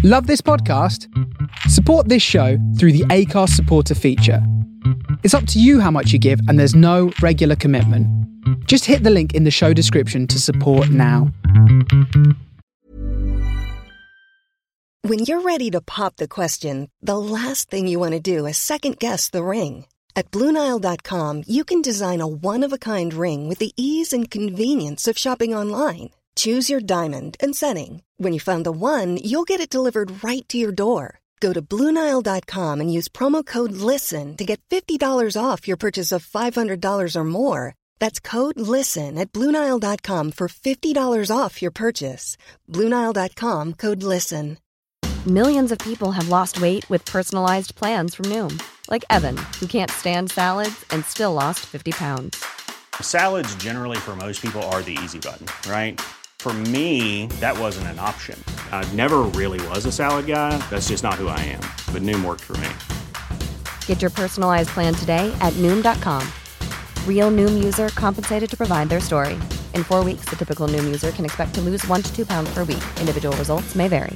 Love this podcast? Support this show through the Acast supporter feature. It's up to you how much you give, and there's no regular commitment. Just hit the link in the show description to support now. When you're ready to pop the question, the last thing you want to do is second-guess the ring. At BlueNile.com, you can design a one-of-a-kind ring with the ease and convenience of shopping online. Choose your diamond and setting. When you find the one, you'll get it delivered right to your door. Go to BlueNile.com and use promo code LISTEN to get $50 off your purchase of $500 or more. That's code LISTEN at BlueNile.com for $50 off your purchase. BlueNile.com, code LISTEN. Millions of people have lost weight with personalized plans from Noom. Like Evan, who can't stand salads and still lost 50 pounds. Salads generally for most people are the easy button, right? For me, that wasn't an option. I never really was a salad guy. That's just not who I am. But Noom worked for me. Get your personalized plan today at Noom.com. Real Noom user compensated to provide their story. In 4 weeks, the typical Noom user can expect to lose 1 to 2 pounds per week. Individual results may vary.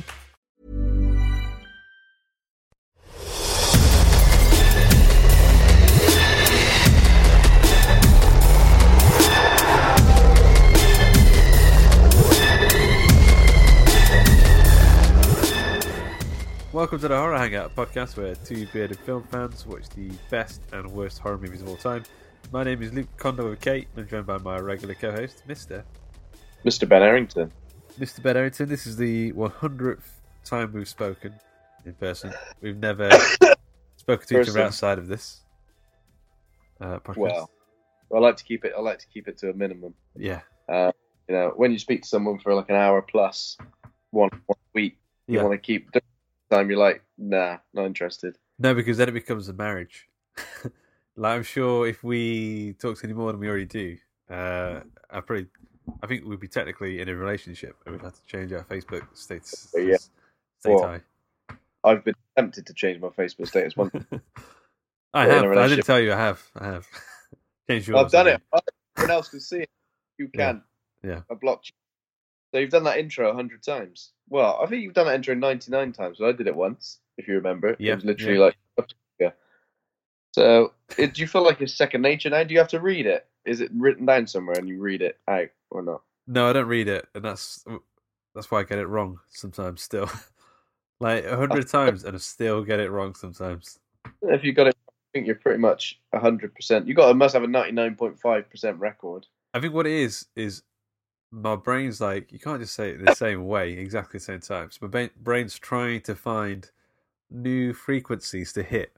Welcome to the Horror Hangout podcast, where two bearded film fans watch the best and worst horror movies of all time. My name is Luke Condo with Kate, and I'm joined by my regular co-host, Mr. Ben Errington. Mr. Ben Errington, this is the 100th time we've spoken in person. We've never spoken to each other outside of this podcast. Well, I like to keep it. I like to keep it to a minimum. Yeah. When you speak to someone for like an hour plus one week, you want to keep. Time you're like, nah, not interested. No, because then it becomes a marriage. Like, I'm sure if we talked any more than we already do, I think we'd be technically in a relationship, and we'd have to change our Facebook status. Yeah. Well, I've been tempted to change my Facebook status once. I have. I didn't tell you. I have. Changed yours. I've done it. Everyone else can see it. You can. Yeah. I blocked you. So you've done that intro 100 times. Well, I think you've done that intro 99 times. So I did it once, if you remember. Yeah. It was literally like... Yeah. So, do you feel like it's second nature now? Do you have to read it? Is it written down somewhere and you read it out or not? No, I don't read it. And that's why I get it wrong sometimes still. Like 100 times and I still get it wrong sometimes. If you got it, I think you're pretty much 100%. You must have a 99.5% record. I think what it is my brain's like, you can't just say it the same way, exactly the same time. So my brain's trying to find new frequencies to hit.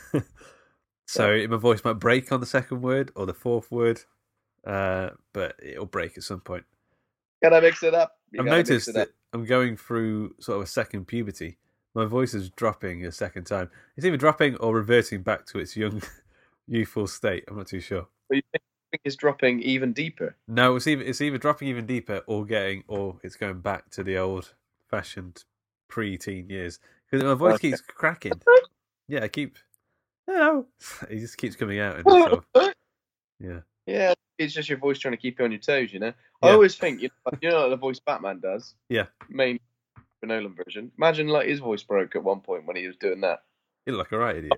So my voice might break on the second word or the fourth word, but it'll break at some point. Can I mix it up? I've noticed that I'm going through sort of a second puberty. My voice is dropping a second time. It's either dropping or reverting back to its young, youthful state. I'm not too sure. But you think it's dropping even deeper? No, it's either dropping even deeper or it's going back to the old-fashioned pre-teen years. Because my voice keeps cracking. Yeah, it just keeps coming out. And sort of, Yeah, it's just your voice trying to keep you on your toes, you know? Yeah. I always think, you know what the voice Batman does? Yeah. Main Nolan version. Imagine like his voice broke at one point when he was doing that. You look like a right idiot.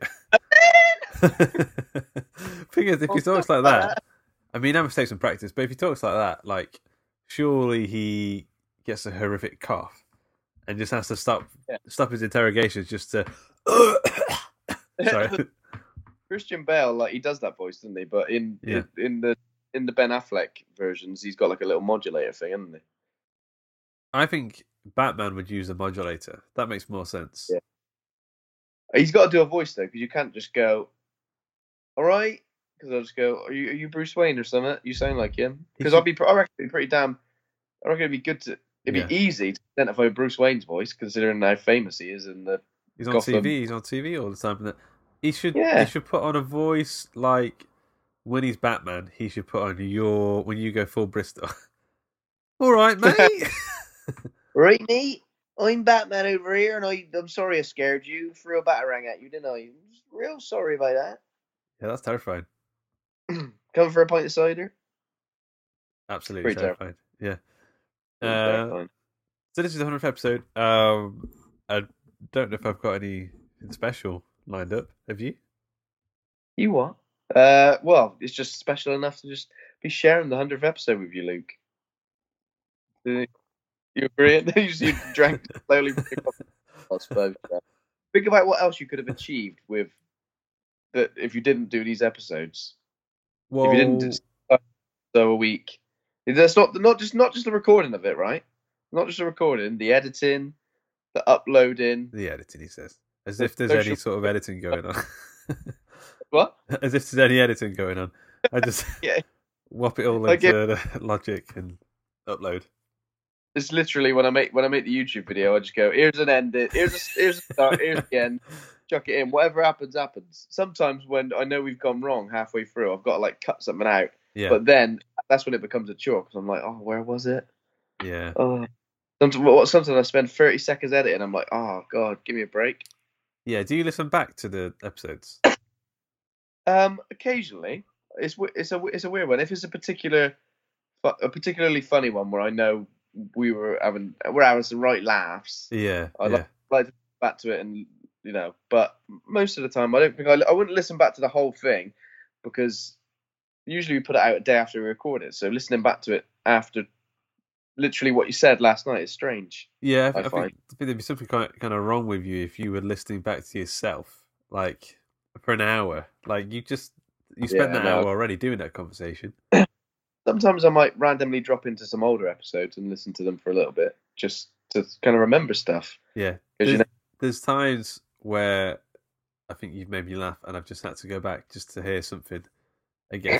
Thing is, if he talks like that, I mean, that must take some practice, but if he talks like that, like, surely he gets a horrific cough and just has to stop his interrogations just to... Sorry. Christian Bale, like, he does that voice, doesn't he? But in the Ben Affleck versions, he's got like a little modulator thing, hasn't he? I think Batman would use a modulator. That makes more sense. Yeah. He's got to do a voice though, because you can't just go, "All right," because I'll just go, "Are you Bruce Wayne or something? You sound like him." Because I reckon it'd be pretty damn. I reckon it'd be good to. It'd be easy to identify Bruce Wayne's voice, considering how famous he is in the. He's on Gotham. TV. He's on TV all the time. He should put on a voice like when he's Batman. He should put on when you go full Bristol. All right, mate. Right, mate. I'm Batman over here, and I'm sorry I scared you. Threw a batarang at you, didn't I? I'm real sorry about that. Yeah, that's terrifying. Come for a pint of cider? Absolutely Pretty terrifying. Yeah. Terrifying. So this is the 100th episode. I don't know if I've got anything special lined up. Have you? You what? Well, it's just special enough to just be sharing the 100th episode with you, Luke. Do you agree? You drank slowly. I suppose. Think about what else you could have achieved with that if you didn't do these episodes. Well, If you didn't do so a week, that's not just the recording of it, right? Not just the recording, the editing, the uploading. the editing, he says, as The if there's social- any sort of editing going on. What? As if there's any editing going on. I just Yeah. whop it all Like into the Logic and upload. It's literally when I make the YouTube video, I just go, here's an end, here's a start, here's the end, chuck it in. Whatever happens, happens. Sometimes when I know we've gone wrong halfway through, I've got to like cut something out. Yeah, But then that's when it becomes a chore because I'm like, oh, where was it? yeah. Oh, sometimes I spend 30 seconds editing. I'm like, oh god, give me a break. Yeah, do you listen back to the episodes? Occasionally, it's a weird one. If it's a particularly funny one where I know we're having some right laughs, Yeah, I yeah. like to go back to it and but most of the time I don't think I wouldn't listen back to the whole thing because usually we put it out a day after we record it. So listening back to it after literally what you said last night is strange. Yeah, I I think there'd be something kind of wrong with you if you were listening back to yourself, like for an hour. Like you spent that no. hour already doing that conversation. Sometimes I might randomly drop into some older episodes and listen to them for a little bit just to kind of remember stuff. Yeah, Because there's times where I think you've made me laugh, and I've just had to go back just to hear something again.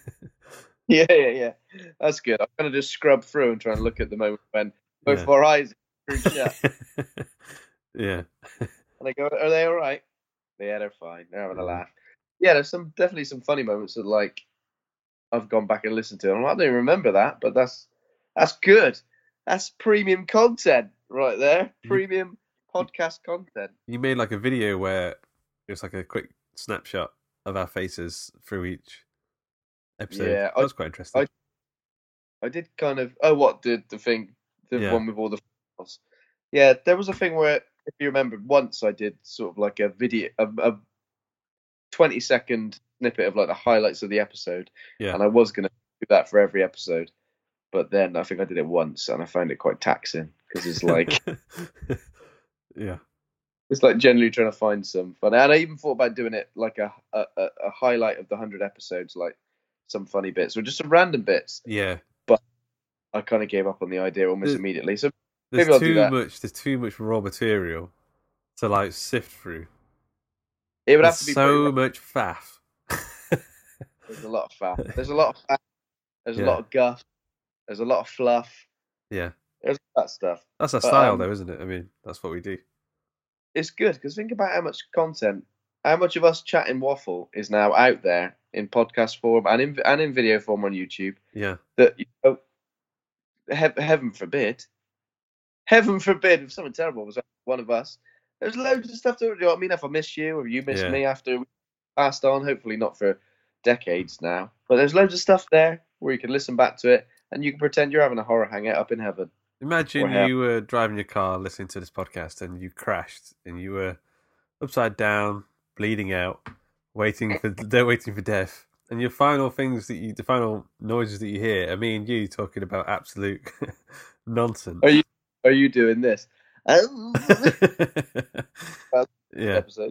Yeah. That's good. I kind of just scrub through and try and look at the moment when both of our eyes are shut. Yeah. And I go, are they all right? Yeah, they're fine. They're having a laugh. Yeah, there's definitely some funny moments that like I've gone back and listened to. And I don't even remember that, but that's good. That's premium content right there. Premium podcast content. You made like a video where it was like a quick snapshot of our faces through each episode. Yeah, that was quite interesting. I did kind of. Oh, what the thing? The Yeah. one with all the files. Yeah, there was a thing where, if you remember, once I did sort of like a video, a 20-second snippet of like the highlights of the episode, Yeah. and I was gonna do that for every episode, but then I think I did it once, and I found it quite taxing because it's like Yeah. it's like generally trying to find some fun. And I even thought about doing it like a highlight of the 100 episodes, like some funny bits or just some random bits. Yeah. I kind of gave up on the idea almost immediately. So There's maybe I'll do that. There's too much raw material to like sift through. It would have There's to be so much faff. There's a lot of faff. There's a lot of faff. There's a Yeah. lot of guff. There's a lot of fluff. Yeah. There's that stuff. That's our But, style though, isn't it? I mean, that's what we do. It's good because think about how much content, how much of us chatting waffle is now out there in podcast form and in video form on YouTube. Yeah. That heaven forbid if something terrible was one of us. There's loads of stuff to do. I mean, if I miss you or you miss Yeah. me after we passed on, hopefully not for decades now. But there's loads of stuff there where you can listen back to it and you can pretend you're having a horror hangout up in heaven. Imagine Or hell. you were driving your car listening to this podcast and you crashed and you were upside down, bleeding out, waiting for death. And your final the final noises that you hear are me and you talking about absolute nonsense. Are you doing this? Yeah. Episode.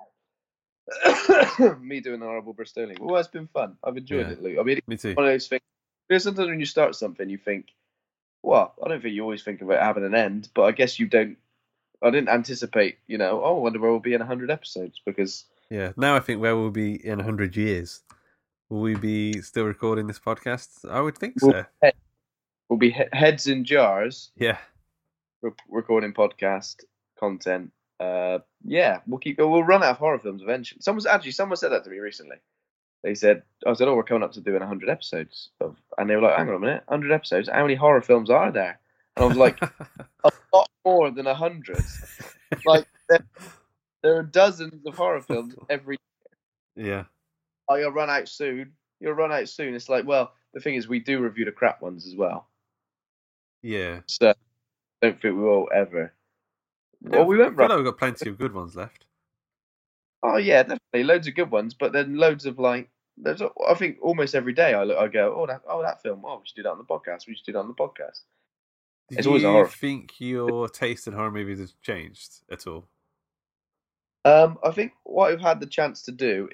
Me doing an horrible Bristolian. Well, it's been fun. I've enjoyed Yeah. it, Luke. I mean, Me too. it's one of those things. Because sometimes when you start something, you think, well, I don't think you always think of it having an end, but I guess you don't. I didn't anticipate, I wonder where we'll be in 100 episodes because Yeah. Now I think where we'll be in 100 years. Will we be still recording this podcast? I would think so. we'll be heads in jars Yeah. recording podcast content. We'll run out of horror films eventually. Someone said that to me recently. I said, we're coming up to doing 100 episodes and they were like, hang on a minute, 100 episodes? How many horror films are there? And I was like, a lot more than 100. Like, there are dozens of horror films every Yeah. Oh, you'll run out soon. It's like, well, the thing is, we do review the crap ones as well. Yeah. So, I don't think we will ever Well, we I went feel right. like we've got plenty of good ones left. Oh yeah, definitely loads of good ones, but then loads of like. I think almost every day I go, that film. Oh, we should do that on the podcast. We should do that on the podcast. Do It's always a you horror. think your taste in horror movies has changed at all? I think what I've had the chance to do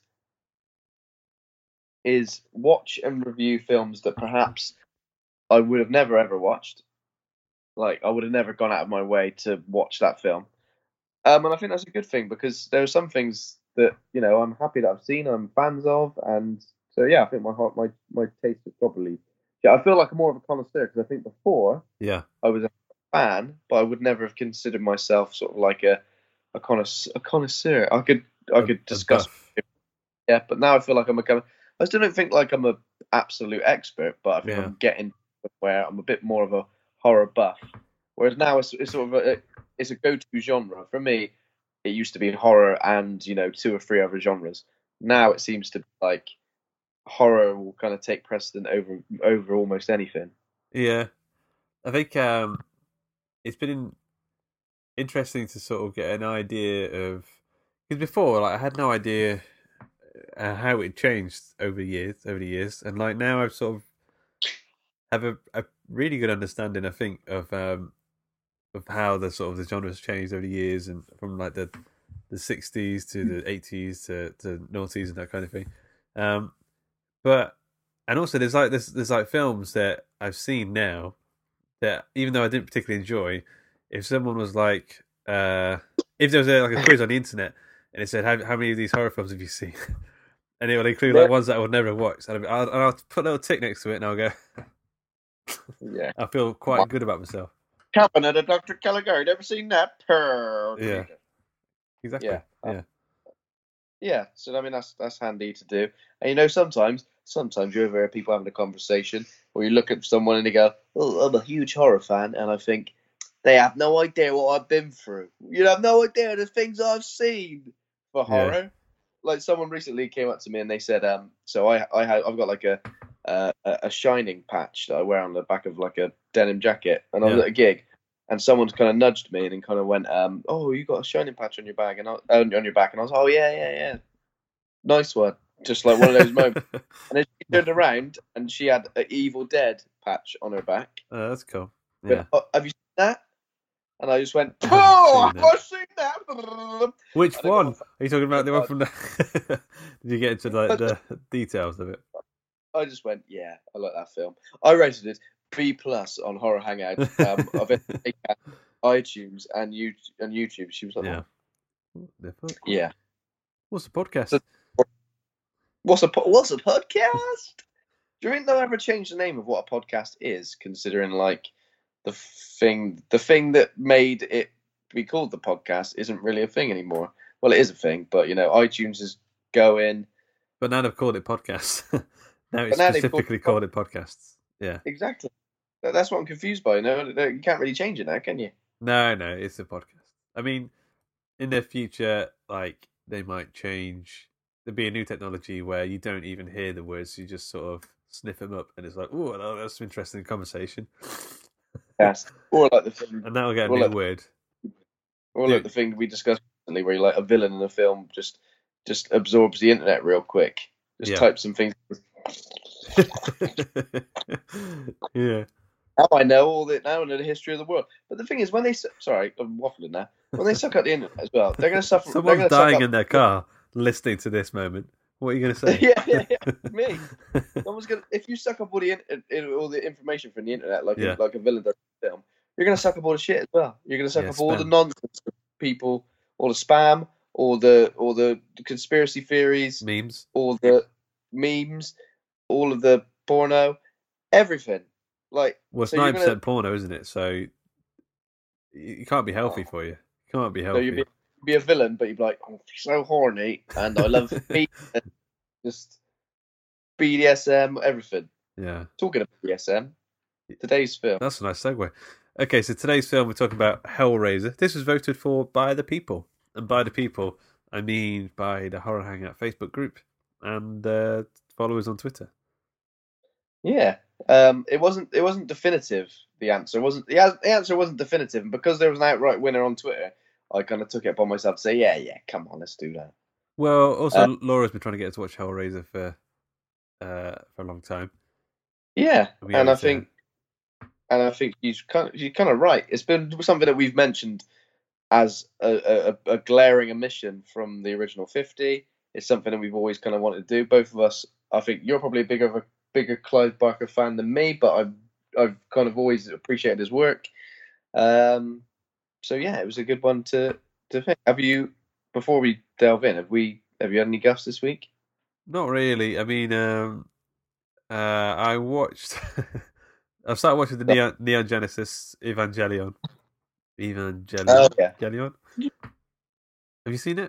is watch and review films that perhaps I would have never ever watched. Like I would have never gone out of my way to watch that film. And I think that's a good thing because there are some things that I'm happy that I've seen, I'm fans of, and so yeah, I think my taste is probably. Yeah, I feel like I'm more of a connoisseur because I think before Yeah. I was a fan, but I would never have considered myself sort of like a connoisseur. I could discuss. Yeah, but now I feel like I still don't think like I'm a absolute expert, but I think I'm getting where I'm a bit more of a horror buff. Whereas now it's sort of it's a go-to genre for me. It used to be horror and 2 or 3 other genres. Now it seems to be like horror will kind of take precedent over almost anything. Yeah, I think it's been interesting to sort of get an idea of, because before, like, I had no idea how it changed over the years, and like now I've sort of have a really good understanding, I think, of how the sort of the genres changed over the years, and from like the 60s to the 80s to noughties and that kind of thing. But and also there's like films that I've seen now that even though I didn't particularly enjoy, if someone was like, if there was like a quiz on the internet and it said how many of these horror films have you seen, and it would include like ones that I would never watch, and I'll put a little tick next to it and I'll go, yeah, I feel quite good about myself. Cabinet of Dr. Caligari. Never seen that? Yeah, exactly. Yeah. Yeah, so I mean that's handy to do. And sometimes you overhear people having a conversation, or you look at someone and they go, "Oh, I'm a huge horror fan," and I think they have no idea what I've been through. You have no idea the things I've seen for horror. Like someone recently came up to me and they said, so I've got like a Shining patch that I wear on the back of like a denim jacket, and I was at a gig. And someone's kind of nudged me and kind of went, "Oh, you got a Shining patch on your bag and on your back," and I was, "Oh yeah, nice one." Just like one of those moments. And then she turned around and she had an Evil Dead patch on her back. That's cool. Yeah. But, have you seen that? And I just went, "Oh, I've seen that." Which one? Are you talking about the one from the? Did you get into like the details of it? I just went, "Yeah, I like that film." I rated it B+ on Horror Hangout of iTunes and YouTube. She was like, yeah. What's a podcast? So, what's a podcast? Do you think they'll ever change the name of what a podcast is, considering like the thing that made it be called the podcast isn't really a thing anymore? Well, it is a thing, but iTunes is going. But now they've called it podcasts. Now it's specifically called it podcasts. Yeah, exactly. That's what I'm confused by. You can't really change it now, can you? No, it's a podcast. I mean, in the future, like they might change. There'll be a new technology where you don't even hear the words; you just sort of sniff them up, and it's like, "Oh, that's an interesting conversation." Yes, or like the thing, and that'll get a new word. Or like the thing we discussed recently, where you're like a villain in a film just absorbs the internet real quick, type some things. Yeah. Now I know the history of the world. But the thing is, when sorry, I'm waffling now. When they suck up the internet as well, they're going to suffer. Someone's dying in their car listening to this moment. What are you going to say? yeah, me. Someone's going. If you suck up all the information from the internet, like a villain does in a film, you're going to suck up all the shit as well. You're going to suck up all the nonsense, people, all the spam, all the conspiracy theories, memes, all the memes, all of the porno, everything. Like, well, it's 9% porno, isn't it? So you can't be healthy for you. You can't be healthy. So you'd be a villain, but you'd be like, "I'm so horny, and I love just BDSM, everything." Yeah. Talking about BDSM, today's film. That's a nice segue. Okay, so today's film we're talking about Hellraiser. This was voted for by the people, and by the people I mean by the Horror Hangout Facebook group and followers on Twitter. Yeah. It wasn't definitive. The answer wasn't definitive, and because there was an outright winner on Twitter, I kind of took it upon myself to say, yeah, come on, let's do that. Well, also Laura's been trying to get us to watch Hellraiser for a long time. Yeah, and I think she's kind of right. It's been something that we've mentioned as a glaring omission from the original 50. It's something that we've always kind of wanted to do. Both of us, I think you're probably a bigger Clive Barker fan than me, but I've kind of always appreciated his work. So yeah, it was a good one to think. Have you, before we delve in, have you had any guffs this week? Not really. I mean, I watched. I've started watching the Neon Genesis Evangelion. Oh, yeah. Evangelion. Have you seen it?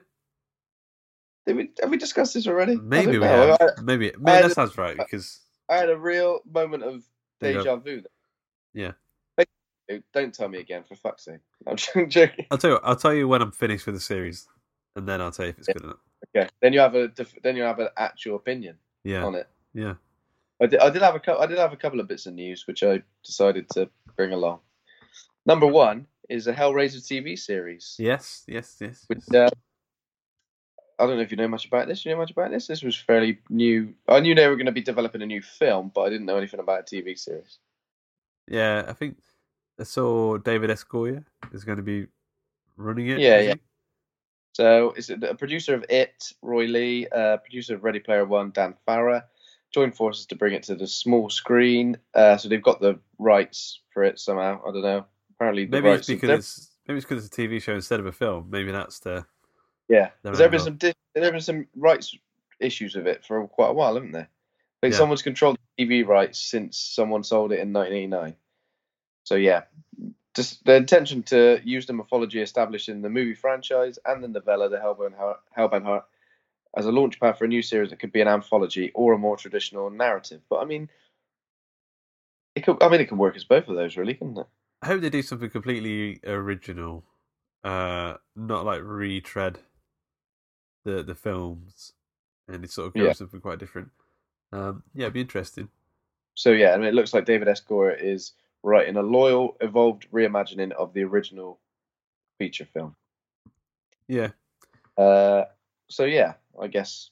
Have we discussed this already? Maybe we have. Maybe that sounds right, because I had a real moment of deja vu. Yeah. Don't tell me again, for fuck's sake. I'm joking. I'll tell you when I'm finished with the series, and then I'll tell you if it's good enough. Okay. Then you have an actual opinion on it. Yeah. I did have a couple of bits of news which I decided to bring along. Number one is a Hellraiser TV series. Yes. Which, I don't know if you know much about this. Do you know much about this? This was fairly new. I knew they were going to be developing a new film, but I didn't know anything about a TV series. Yeah, I think I saw David S. Goyer is going to be running it. Yeah. So it's a producer of It, Roy Lee, producer of Ready Player One, Dan Farah, joined forces to bring it to the small screen. So they've got the rights for it somehow. I don't know. Apparently, maybe it's because it's a TV show instead of a film. Maybe that's the Because there have been some rights issues with it for quite a while, haven't there? I think someone's controlled the TV rights since someone sold it in 1989. So yeah, just the intention to use the mythology established in the movie franchise and the novella, The Hellbound Heart, as a launchpad for a new series that could be an anthology or a more traditional narrative. But I mean, it can work as both of those, really, couldn't it? I hope they do something completely original, not like retread the films, and it sort of goes something quite different. It'd be interesting. So yeah, I mean, it looks like David S. Goyer is writing a loyal, evolved reimagining of the original feature film. Yeah. So yeah, I guess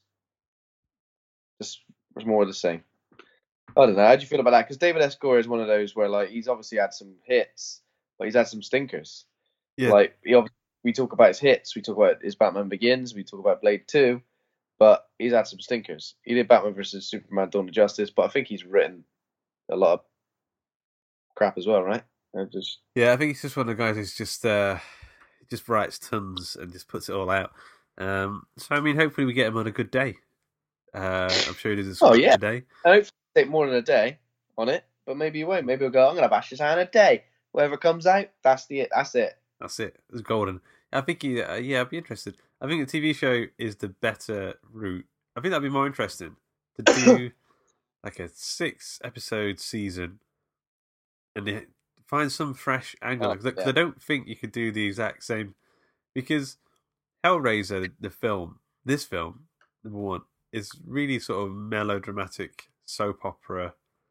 just more of the same. I don't know. How do you feel about that? Because David S. Goyer is one of those where, like, he's obviously had some hits, but he's had some stinkers. Yeah. Like, we talk about his hits, we talk about his Batman Begins, we talk about Blade 2, but he's had some stinkers. He did Batman vs Superman: Dawn of Justice, but I think he's written a lot of crap as well, right? I think he's just one of the guys who's just writes tons and just puts it all out. So I mean, hopefully we get him on a good day. I'm sure he does today. I hope take more than a day on it, but maybe you won't. Maybe he'll go, I'm gonna bash this out in a day. Whatever comes out, that's it. That's it. It's golden. I think I'd be interested. I think the TV show is the better route. I think that'd be more interesting to do like a 6-episode season and find some fresh angle. Because I don't think you could do the exact same. Because Hellraiser, this film, number one, is really sort of melodramatic soap opera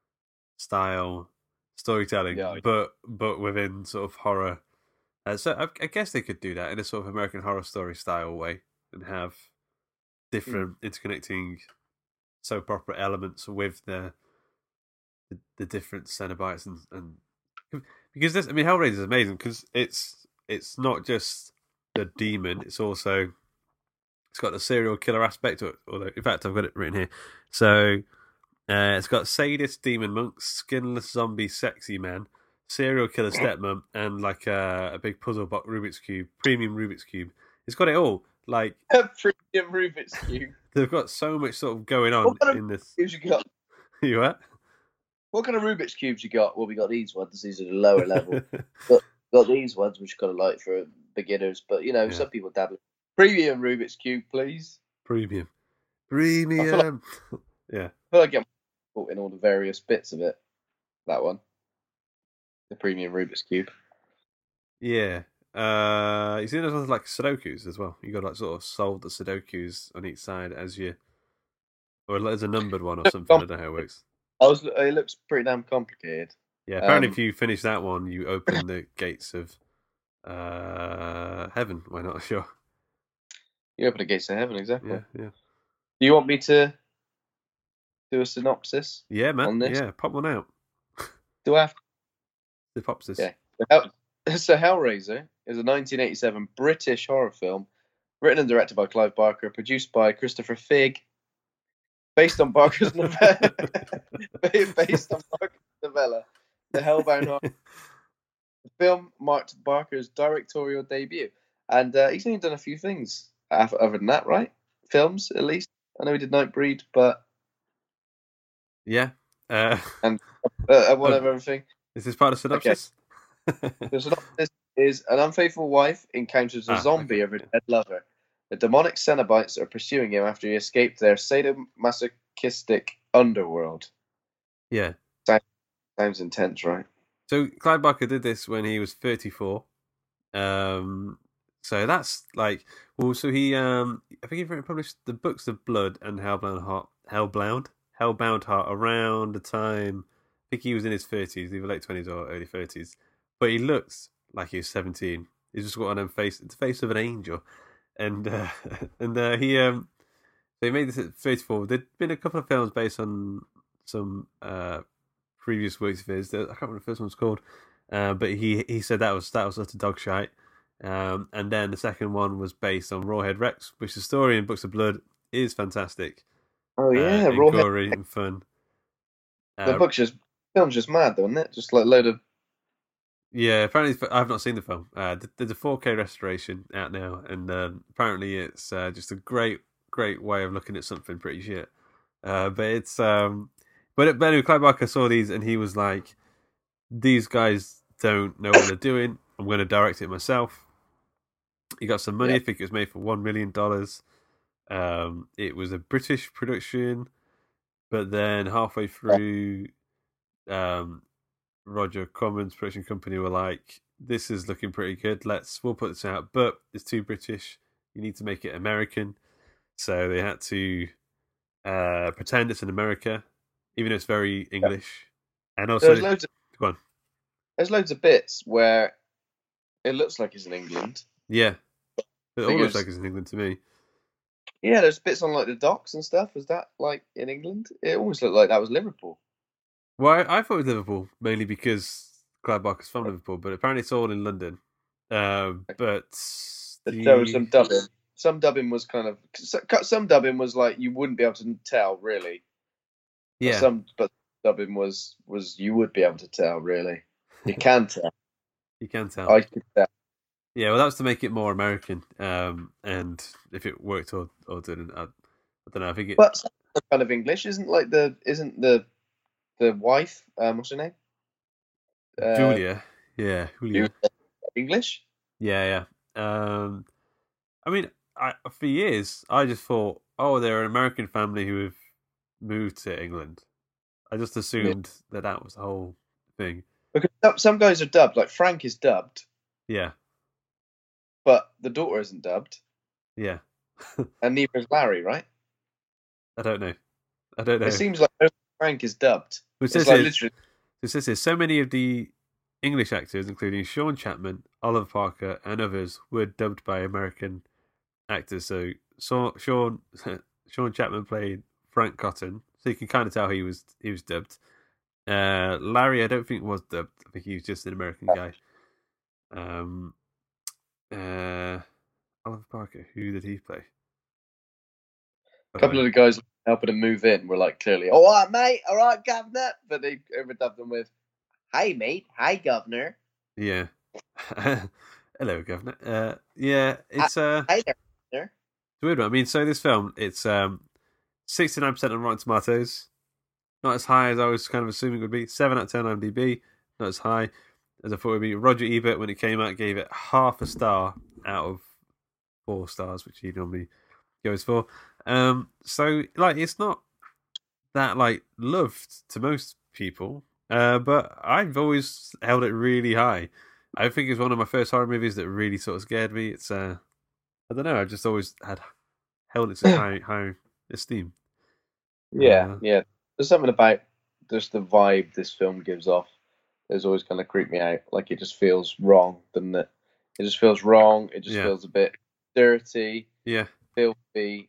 style storytelling, but within sort of horror. So I guess they could do that in a sort of American Horror Story style way and have different interconnecting soap opera elements with the different Cenobites and because this, I mean, Hellraiser is amazing because it's not just the demon; it's got the serial killer aspect. Although, in fact, I've got it written here. So it's got sadist demon monks, skinless zombie sexy man, serial killer stepmom, and like a big puzzle box premium Rubik's Cube. It's got it all. Like a premium Rubik's Cube. They've got so much sort of going on in this. Cubes you got? You what? What kind of Rubik's Cubes you got? Well, we got these ones. These are the lower level. got these ones, which are kind of like for beginners. But, some people dabble. Premium Rubik's Cube, please. Premium. I feel like I'm in all the various bits of it. That one. The premium Rubik's Cube. Yeah. You see those ones like Sudokus as well. You got like sort of solve the Sudokus on each side as you, or there's a numbered one or something. I don't know how it works. It looks pretty damn complicated. Yeah, apparently if you finish that one, you open the gates of heaven. We're not sure. You open the gates of heaven, exactly. Yeah. Do you want me to do a synopsis? Yeah, man. On this? Yeah, pop one out. Do I have? The popsis. Yeah. So Hellraiser is a 1987 British horror film, written and directed by Clive Barker, produced by Christopher Figg, based on Barker's novella. Based on Barker's novella, The Hellbound Heart. The film marked Barker's directorial debut, and he's only done a few things other than that, right? Films, at least. I know he did Nightbreed, but yeah, and whatever everything. Is this part of synopsis? Okay. The synopsis is: an unfaithful wife encounters a zombie of her dead lover. The demonic Cenobites are pursuing him after he escaped their sadomasochistic underworld. Yeah. Sounds intense, right? So Clive Barker did this when he was 34. So that's like, well, so he, I think he published the Books of Blood and Hellbound Heart around the time, I think he was in his 30s, either late 20s or early 30s. But he looks like he was 17. He's just got on the face of an angel. And they made this at 34. There'd been a couple of films based on some previous works of his. I can't remember what the first one's called, but he said that was utter dog shite. And then the second one was based on Rawhead Rex, which the story in Books of Blood is fantastic. Oh yeah, and gory and fun. The film's just mad, though, isn't it? Just like a load of. Yeah, apparently I've not seen the film. There's a 4K restoration out now, and apparently it's just a great way of looking at something pretty shit. But it's but anyway, Clive Barker saw these and he was like, "These guys don't know what they're doing. I'm going to direct it myself." He got some money. I think it was made for $1 million. It was a British production, but then halfway through, Roger Corman's production company were like, "This is looking pretty good. We'll put this out, but it's too British. You need to make it American." So they had to pretend it's in America, even though it's very English. And also, there's loads of bits where it looks like it's in England. Yeah, it all looks like it's in England to me. Yeah, there's bits on like the docks and stuff. Was that like in England? It almost looked like that was Liverpool. Well, I thought it was Liverpool, mainly because Clive Barker's from Liverpool, but apparently it's all in London. But there was some dubbing. Some dubbing was like you wouldn't be able to tell, really. Yeah. But dubbing was you would be able to tell, really. You can tell. You can tell. I could tell. Yeah, well, that was to make it more American. And if it worked or didn't, I don't know. I think it. But kind of English isn't the wife? What's her name? Julia. Yeah, Julia. English. Yeah. I mean, for years I just thought, oh, they're an American family who have moved to England. I just assumed that was the whole thing. Because some guys are dubbed, like Frank is dubbed. Yeah. But the daughter isn't dubbed. Yeah. And neither is Larry, right? I don't know. It seems like Frank is dubbed. It says here, so many of the English actors, including Sean Chapman, Oliver Parker, and others, were dubbed by American actors. So Sean Chapman played Frank Cotton, so you can kind of tell he was dubbed. Larry, I don't think was dubbed. I think he was just an American guy. Oliver Parker, who did he play? A couple of the guys helping him move in were like clearly, "All right, mate, all right, governor," but they overdubbed them with, "Hey, mate, hi, governor." Yeah. Hello, governor. Yeah, it's Hi there, governor. It's a weird one. I mean, so this film, it's 69% on Rotten Tomatoes. Not as high as I was kind of assuming it would be. 7 out of 10 on IMDb. Not as high as I thought it would be. Roger Ebert, when it came out, gave it half a star out of 4 stars, which he normally goes for. So like, it's not that like loved to most people, but I've always held it really high. I think it's one of my first horror movies that really sort of scared me. It's I don't know. I've just always held it to high esteem. Yeah. There's something about just the vibe this film gives off has always kind of creeped me out. Like it just feels wrong, doesn't it? It just feels wrong. It just feels a bit dirty, filthy,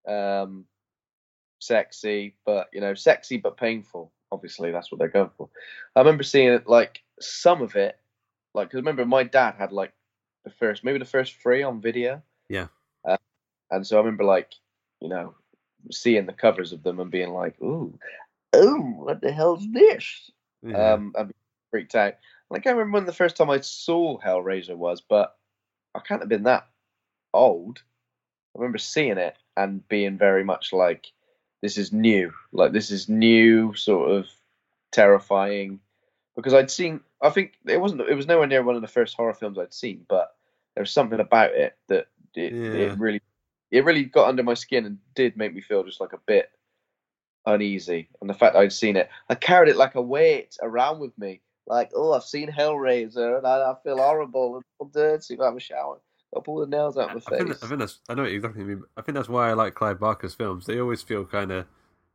sexy, but sexy but painful. Obviously, that's what they're going for. I remember seeing it, like some of it, like because remember my dad had like maybe the first 3 on video. Yeah. And so I remember like seeing the covers of them and being like, ooh, what the hell's this? Yeah. I'd be freaked out. And I can't remember when the first time I saw Hellraiser was, but I can't have been that old. I remember seeing it and being very much like, this is new. Like, this is new, sort of terrifying. Because I think it was nowhere near one of the first horror films I'd seen, but there was something about it that it really got under my skin and did make me feel just like a bit uneasy. And the fact that I'd seen it, I carried it like a weight around with me. Like, oh, I've seen Hellraiser and I feel horrible and feel dirty. I have a shower. I'll pull the nails out of my face. I think that's. I know what exactly you mean. I think that's why I like Clive Barker's films. They always feel kind of,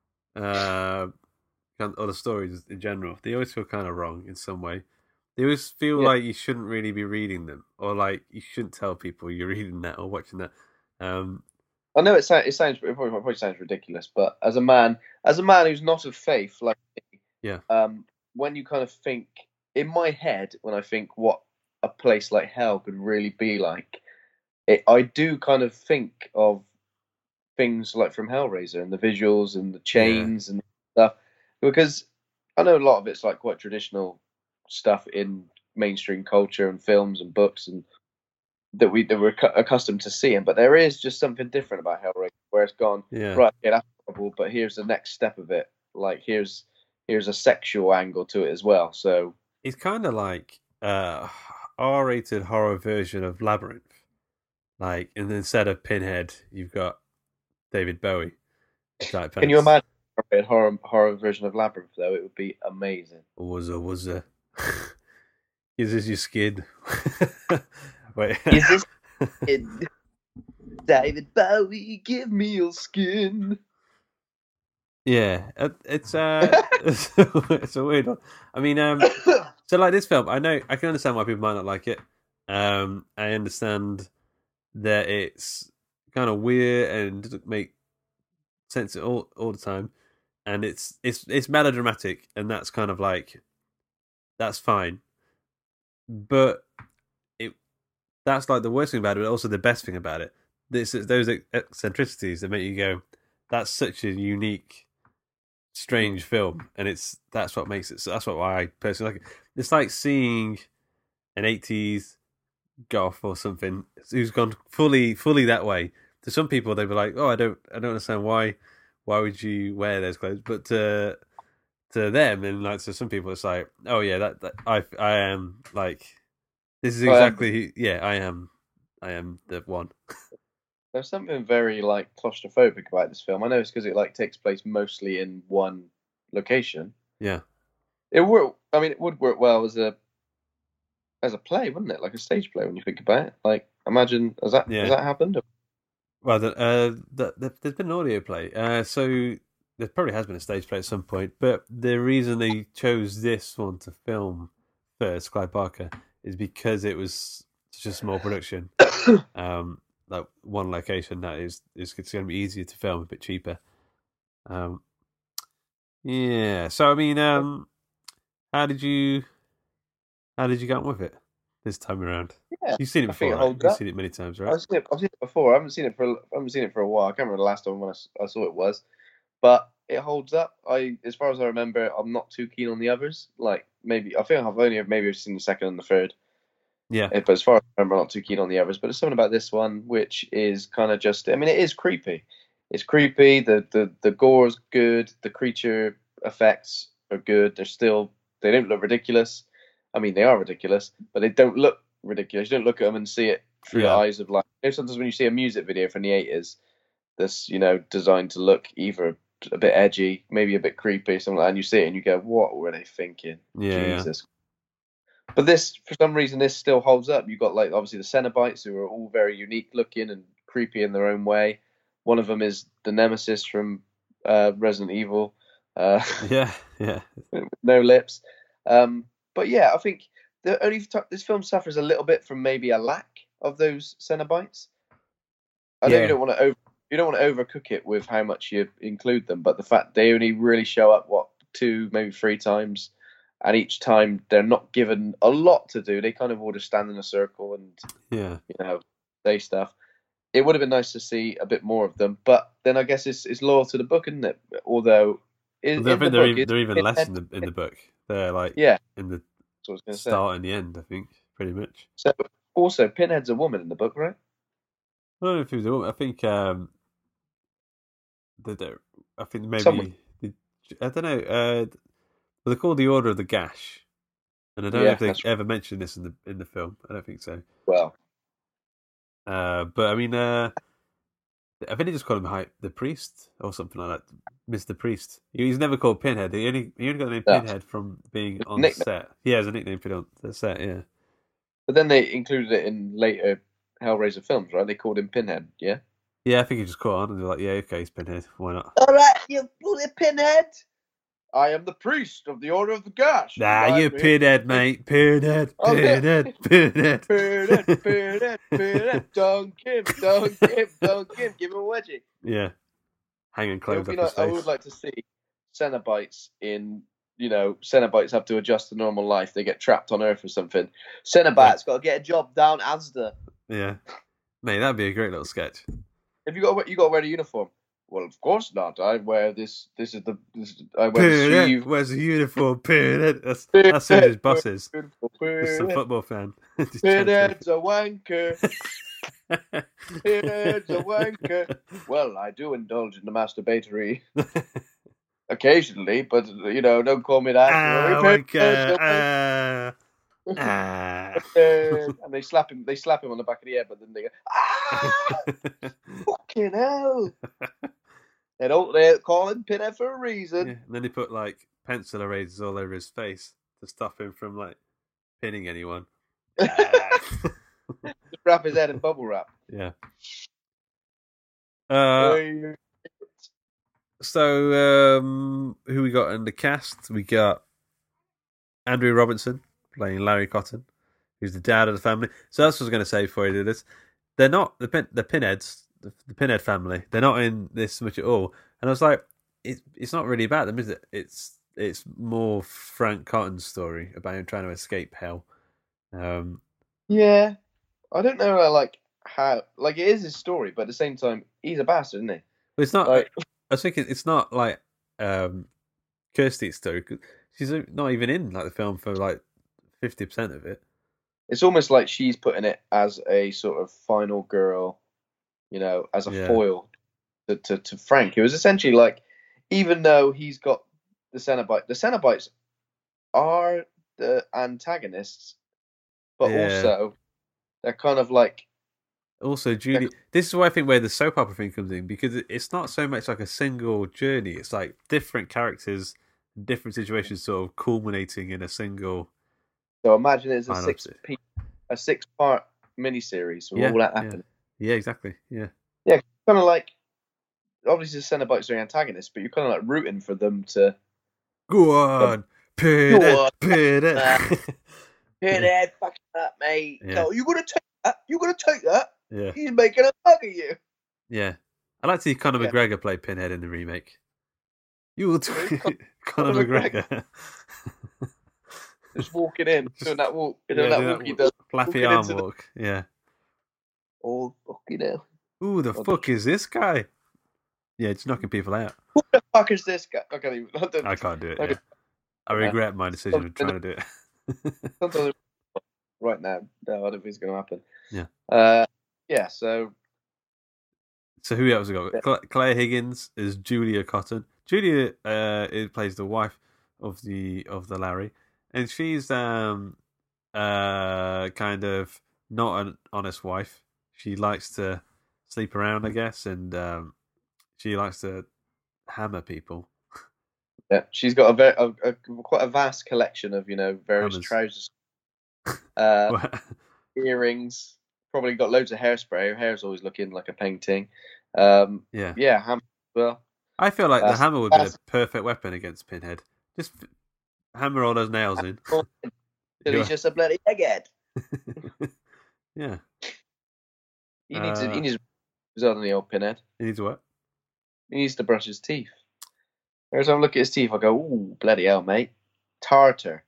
or the stories in general. They always feel kind of wrong in some way. They always feel like you shouldn't really be reading them, or like you shouldn't tell people you're reading that or watching that. I know it probably sounds ridiculous, but as a man who's not of faith, like me, when you kind of think in my head, when I think what a place like hell could really be like, I do kind of think of things like from Hellraiser and the visuals and the chains and stuff, because I know a lot of it's like quite traditional stuff in mainstream culture and films and books and that we're accustomed to seeing, but there is just something different about Hellraiser where it's gone right. Yeah, that's horrible, but here's the next step of it. Like here's a sexual angle to it as well. So it's kind of like R-rated horror version of Labyrinth. Like, and instead of Pinhead, you've got David Bowie. Can you imagine a horror version of Labyrinth? Though it would be amazing. Was a. Is this your skin? Wait. Is this skin? David Bowie, give me your skin. Yeah, it's it's a weird one. I mean, so like this film, I can understand why people might not like it. I understand that it's kind of weird and doesn't make sense all the time, and it's melodramatic, and that's kind of like that's fine, but that's like the worst thing about it, but also the best thing about it. Those eccentricities that make you go, that's such a unique, strange film, and that's what makes it. So that's why I personally like it. It's like seeing an 80s goth or something who's gone fully that way. To some people, they'd be like, "Oh, I don't understand why would you wear those clothes?" But to them, and like to some people, it's like, "Oh yeah, that I am like." This is exactly, I am the one. There's something very like claustrophobic about this film. I know it's because it like takes place mostly in one location. Yeah, it would work well as a play, wouldn't it? Like a stage play when you think about it. Like, imagine has that happened? Well, there's been an audio play, so there probably has been a stage play at some point. But the reason they chose this one to film first, Clive Barker, is because it was such a small production. Like one location that is it's going to be easier to film, a bit cheaper. Yeah. So I mean, how did you get on with it this time around? Yeah, you've seen it before. Right? You've seen it many times, right? I've seen it before. I haven't seen it for a while. I can't remember the last time when I saw it was, but it holds up. As far as I remember, I'm not too keen on the others. Like maybe I've only seen the second and the third. Yeah. But as far as I remember, I'm not too keen on the others. But there's something about this one which is kind of just. I mean, it is creepy. It's creepy. The gore is good. The creature effects are good. They don't look ridiculous. I mean, they are ridiculous, but they don't look ridiculous. You don't look at them and see it through the eyes of like. Sometimes when you see a music video from the 80s, that's designed to look either a bit edgy, maybe a bit creepy, something like that, and you see it and you go, "What were they thinking?" Yeah, Jesus. But this, for some reason, this still holds up. You've got like obviously the Cenobites, who are all very unique looking and creepy in their own way. One of them is the Nemesis from Resident Evil. Yeah, yeah. with no lips. But yeah, I think this film suffers a little bit from maybe a lack of those Cenobites. I know Yeah. you don't want to overcook it with how much you include them, but the fact they only really show up 2, maybe 3 times, and each time they're not given a lot to do. They kind of all just stand in a circle and Yeah. say stuff. It would have been nice to see a bit more of them, but then I guess it's loyal to the book, isn't it? Although I think they're even less in the book. They're like yeah, in the that's what I was going to say. start and the end, I think, pretty much. So also, Pinhead's a woman in the book, right? I don't know if he was a woman. I think I think maybe Someone. I don't know. Well, they're called the Order of the Gash, and I don't know if they ever mentioned this in the film. I don't think so. Well, but I mean, I think they just call him the Priest or something like that, Mr. Priest. He's never called Pinhead. He only got the name Pinhead from being on the set. Yeah, as a nickname put on the set. Yeah. But then they included it in later Hellraiser films, right? They called him Pinhead. Yeah. Yeah, I think he just caught on and they're like, yeah, okay, he's Pinhead. Why not? All right, you bloody Pinhead. I am the priest of the Order of the Gash. Nah, you Pinhead, mate. Pinhead, Pinhead, Pinhead. Pinhead. Dunk him. Give him a wedgie. Yeah. Hanging clothes up his face. I would like to see Cenobites Cenobites have to adjust to normal life. They get trapped on Earth or something. Cenobite's got to get a job down Asda. Yeah. Mate, that'd be a great little sketch. Have you got to wear the uniform? Well, of course not. I wear this. I wear the sleeve. Where's the uniform? Pinhead. That's who his boss is. It's a football fan. Pinhead's a wanker. Pinhead's a wanker. Well, I do indulge in the masturbatory occasionally, but don't call me that. Wanker. And they slap him on the back of the head, but then they go, fucking hell. They call him Pinhead for a reason. Yeah. And then they put like pencil erasers all over his face to stop him from like pinning anyone. Just wrap his head in bubble wrap. Yeah. So who we got in the cast? We got Andrew Robinson playing Larry Cotton, who's the dad of the family. So that's what I was going to say before I do this. They're not the Pinheads, the Pinhead family. They're not in this much at all. And I was like, it's not really about them, is it? It's more Frank Cotton's story about him trying to escape hell. Yeah, I don't know. How it is his story, but at the same time, he's a bastard, isn't he? But it's not. I was thinking it's not like Kirsty's story. She's not even in like the film for like 50% of it. It's almost like she's putting it as a sort of final girl, as a foil to Frank. It was essentially like, even though he's got the Cenobites are the antagonists, but also they're kind of like. Also, Julie, this is why I think where the soap opera thing comes in, because it's not so much like a single journey. It's like different characters, different situations, sort of culminating in a single. So imagine it's a 6-part miniseries with all that happening. Yeah, exactly. Yeah. Yeah, kind of like, obviously the Cenobites are the antagonists, but you're kind of like rooting for them to. Go on, Pinhead. Pinhead, fuck that, mate. Yeah. No, you're gonna take that. You're gonna take that. Yeah. He's making a mug of you. Yeah. I like to see Conor McGregor play Pinhead in the remake. You will Conor McGregor. Just walking in, doing that walk. That walk he does. Flappy arm walk. Yeah. Oh, fucking hell. Who the fuck is this guy? Yeah, just knocking people out. Who the fuck is this guy? I can't do it. Yeah. I regret my decision of trying to do it. Sometimes right now, no, I don't think it's going to happen. Yeah. Yeah. So who else we got? Yeah. Claire Higgins is Julia Cotton. Julia plays the wife of the Larry, and she's kind of not an honest wife. She likes to sleep around, I guess, and she likes to hammer people. Yeah, she's got quite a vast collection of various trousers, earrings. Probably got loads of hairspray. Her hair's always looking like a painting. Yeah, hammer as well. I feel like the hammer would be the That's- perfect weapon against Pinhead. Just hammer all those nails in. Till he's just a bloody egghead. Yeah. He needs to result in the old Pinhead. He needs what? He needs to brush his teeth. Every time I look at his teeth, I go, "Ooh, bloody hell, mate! Tartar."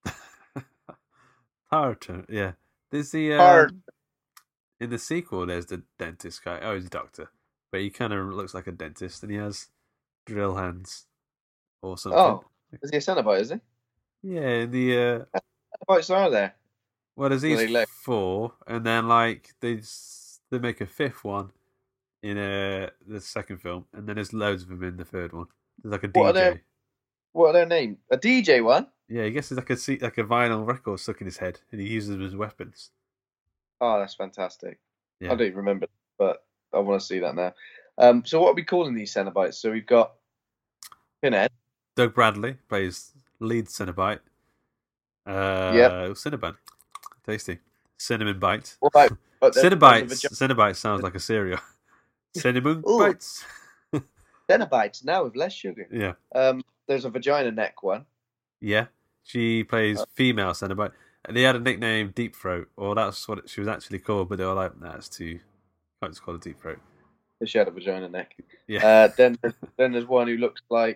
Tartar, yeah. There's the Tartar. in the sequel. There's the dentist guy. Oh, he's a doctor, but he kind of looks like a dentist, and he has drill hands or something. Oh, is he a Cenobite? Is he? Yeah. In the Cenobites are there? well, there's these Well, they 4, and then like they make a 5th one in the second film, and then there's loads of them in the third one. There's like a DJ. What are their names? A DJ one? Yeah, I guess it's like a vinyl record stuck in his head, and he uses them as weapons. Oh, that's fantastic. Yeah. I don't remember, but I want to see that now. So what are we calling these Cenobites? So we've got Pinhead. Doug Bradley plays lead Cenobite. Yep. Cinnabon. Tasty. Cinnamon bite. What about Cinnabite sounds like a cereal. Cinnamon Ooh. bites. Cenobites now with less sugar? Yeah. There's a vagina neck one. Yeah. She plays female Cenobite. And they had a nickname Deep Throat, or that's what she was actually called, but they were like, nah, it's too... Can't just call it Deep Throat. She had a vagina neck. Yeah. Then there's one who looks like...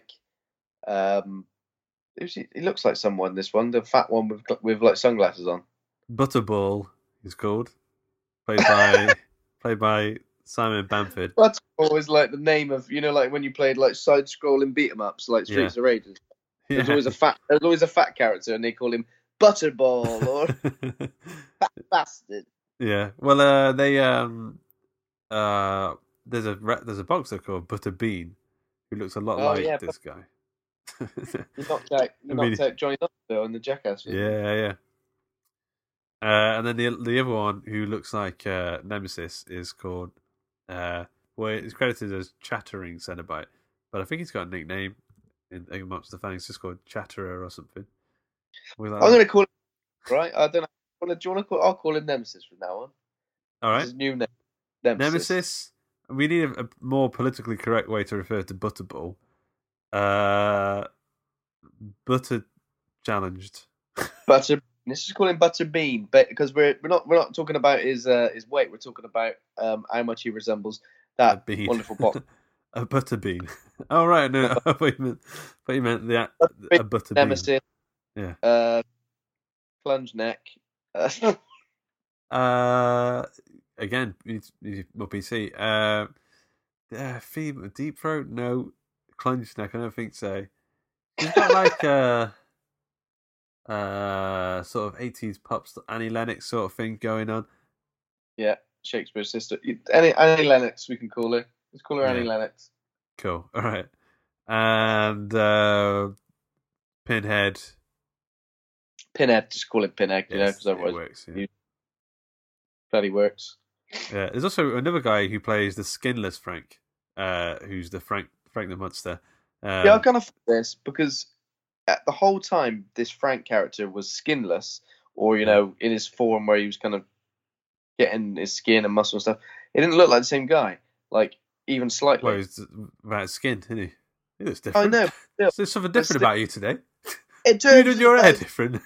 he looks like someone, this one. The fat one with like sunglasses on. Butterball is called. Played by Simon Bamford. That's always like the name of, like when you played like side-scrolling beat-em-ups like Streets of Rage. There's always a fat character, and they call him Butterball or Fat Bastard. Yeah. Well, there's a boxer called Butterbean who looks a lot like this guy. He knocked out Johnny Knoxville in the Jackass film. Yeah. And then the other one who looks like Nemesis is called it's credited as Chattering Cenobite, but I think he's got a nickname amongst the fans, just called Chatterer or something. I'm going to call him, right? I don't know. Do you want to call? I'll call him Nemesis from now on. All right. His new name. Nemesis. We need a more politically correct way to refer to Butterball. Butter challenged. Butter. Let's just call him Butterbean, because we're not talking about his weight. We're talking about how much he resembles that wonderful box. A butterbean. Oh right, no, I thought you meant a butterbean. Nemesis. Yeah. Plunge neck. Again, more PC. Female Deep Throat, no. Plunge neck, I don't think so. He's got like sort of 80s pop Annie Lennox sort of thing going on. Yeah, Shakespeare's sister. Annie Lennox, we can call her. Let's call her Annie Lennox. Cool. All right. And Pinhead. Just call it Pinhead, because otherwise it works. Yeah. Bloody works. Yeah. There's also another guy who plays the skinless Frank, who's the Frank the Monster. I kind of feel this because the whole time this Frank character was skinless, or in his form where he was kind of getting his skin and muscle and stuff. It didn't look like the same guy, like even slightly. Well, he's about skin, isn't he? He looks different. I know. Still, there's something different about you today. In You did your hair different.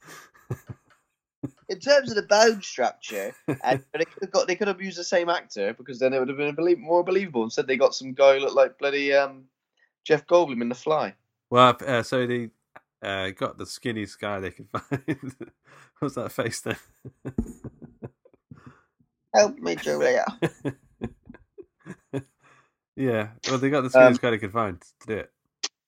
In terms of the bone structure, and they could have used the same actor, because then it would have been more believable. Instead, they got some guy who looked like bloody Jeff Goldblum in The Fly. Well, so they got the skinniest guy they could find. What's that face then? Help me, Julia. Yeah, well, they got the skinniest guy they could find to do it.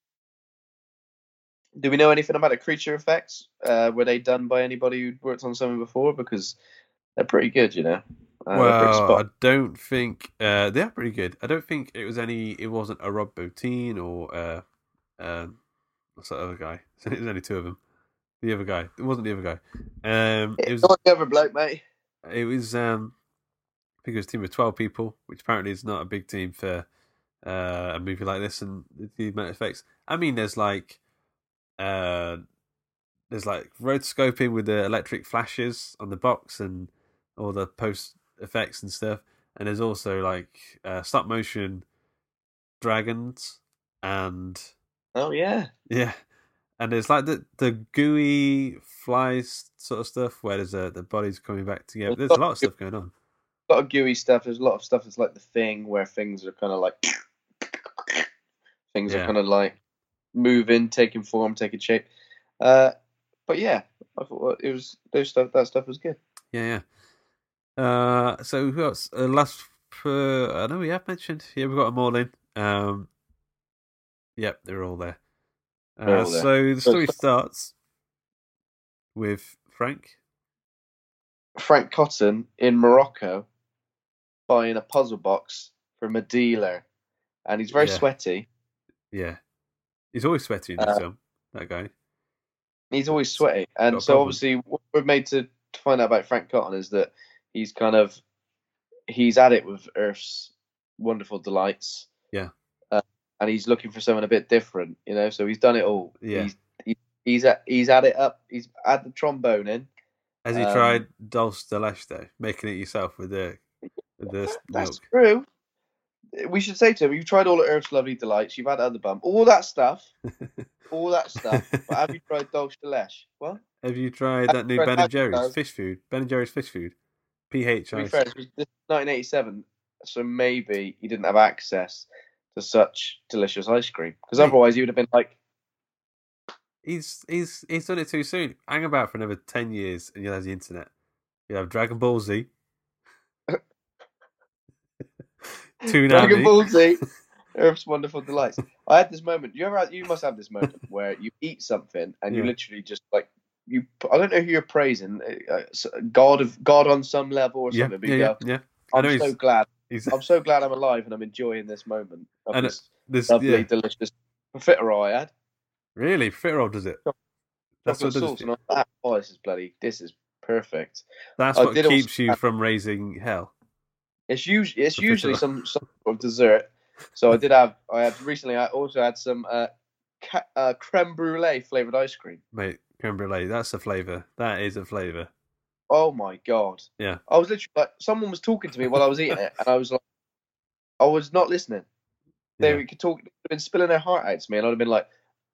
Do we know anything about the creature effects? Were they done by anybody who'd worked on something before? Because they're pretty good, Well, I don't think they are pretty good. I don't think it wasn't a Rob Bottin or what's that other guy? There's only 2 of them. The other guy. It wasn't the other guy. It was not the other bloke, mate. It was I think it was a team of 12 people, which apparently is not a big team for a movie like this, and the amount of effects. I mean, there's like road scoping with the electric flashes on the box and all the post effects and stuff, and there's also like stop motion dragons and Oh yeah. and there's like the gooey flies sort of stuff where there's the bodies coming back together. There's a lot of stuff going on. A lot of gooey stuff. There's a lot of stuff that's like The Thing, where things are kind of like things are kind of like moving, taking form, taking shape. But yeah, I thought it was that stuff was good. Yeah. So who else? I know we have mentioned. Yeah, we've got them all in. Yep, they're all there. So the story starts with Frank Cotton in Morocco buying a puzzle box from a dealer, and he's very sweaty. Yeah, he's always sweaty in this film. That guy. He's always sweaty, and so obviously what we're made to find out about Frank Cotton is that he's at it with Earth's wonderful delights. Yeah. And he's looking for something a bit different, you know. So he's done it all. Yeah. He's at it up. He's had the trombone in. Has he tried Dulce de Leche though, making it yourself with the That's milk? true. We should say to him, you've tried all of Earth's lovely delights. You've had other bum, all that stuff. But have you tried Dulce de Leche? What? Have you tried that new Ben and Jerry's fish food? Ben and Jerry's fish food. PH. To be fair, this was 1987, so maybe he didn't have access to such delicious ice cream, because otherwise he would have been like, he's done it too soon. Hang about for another 10 years and you'll have the internet. You'll have Dragon Ball Z. Dragon Ball Z, Earth's Wonderful Delights. I had this moment. You must have this moment where you eat something and you literally just like I don't know who you're praising, God on some level or something. But you go, I'm so glad. I'm so glad I'm alive and I'm enjoying this moment of this lovely, delicious profiterole I had. Really? Profiterole does it? That's what sauce and that. Oh, this is perfect. That's what keeps you from raising hell. It's usually some sort of dessert. So I also had some creme brulee flavored ice cream. Mate, creme brulee, that's a flavour. That is a flavour. Oh my god. Yeah. I was literally like, someone was talking to me while I was eating it, and I was like, I was not listening. They could talk, they'd been spilling their heart out to me, and I'd have been like,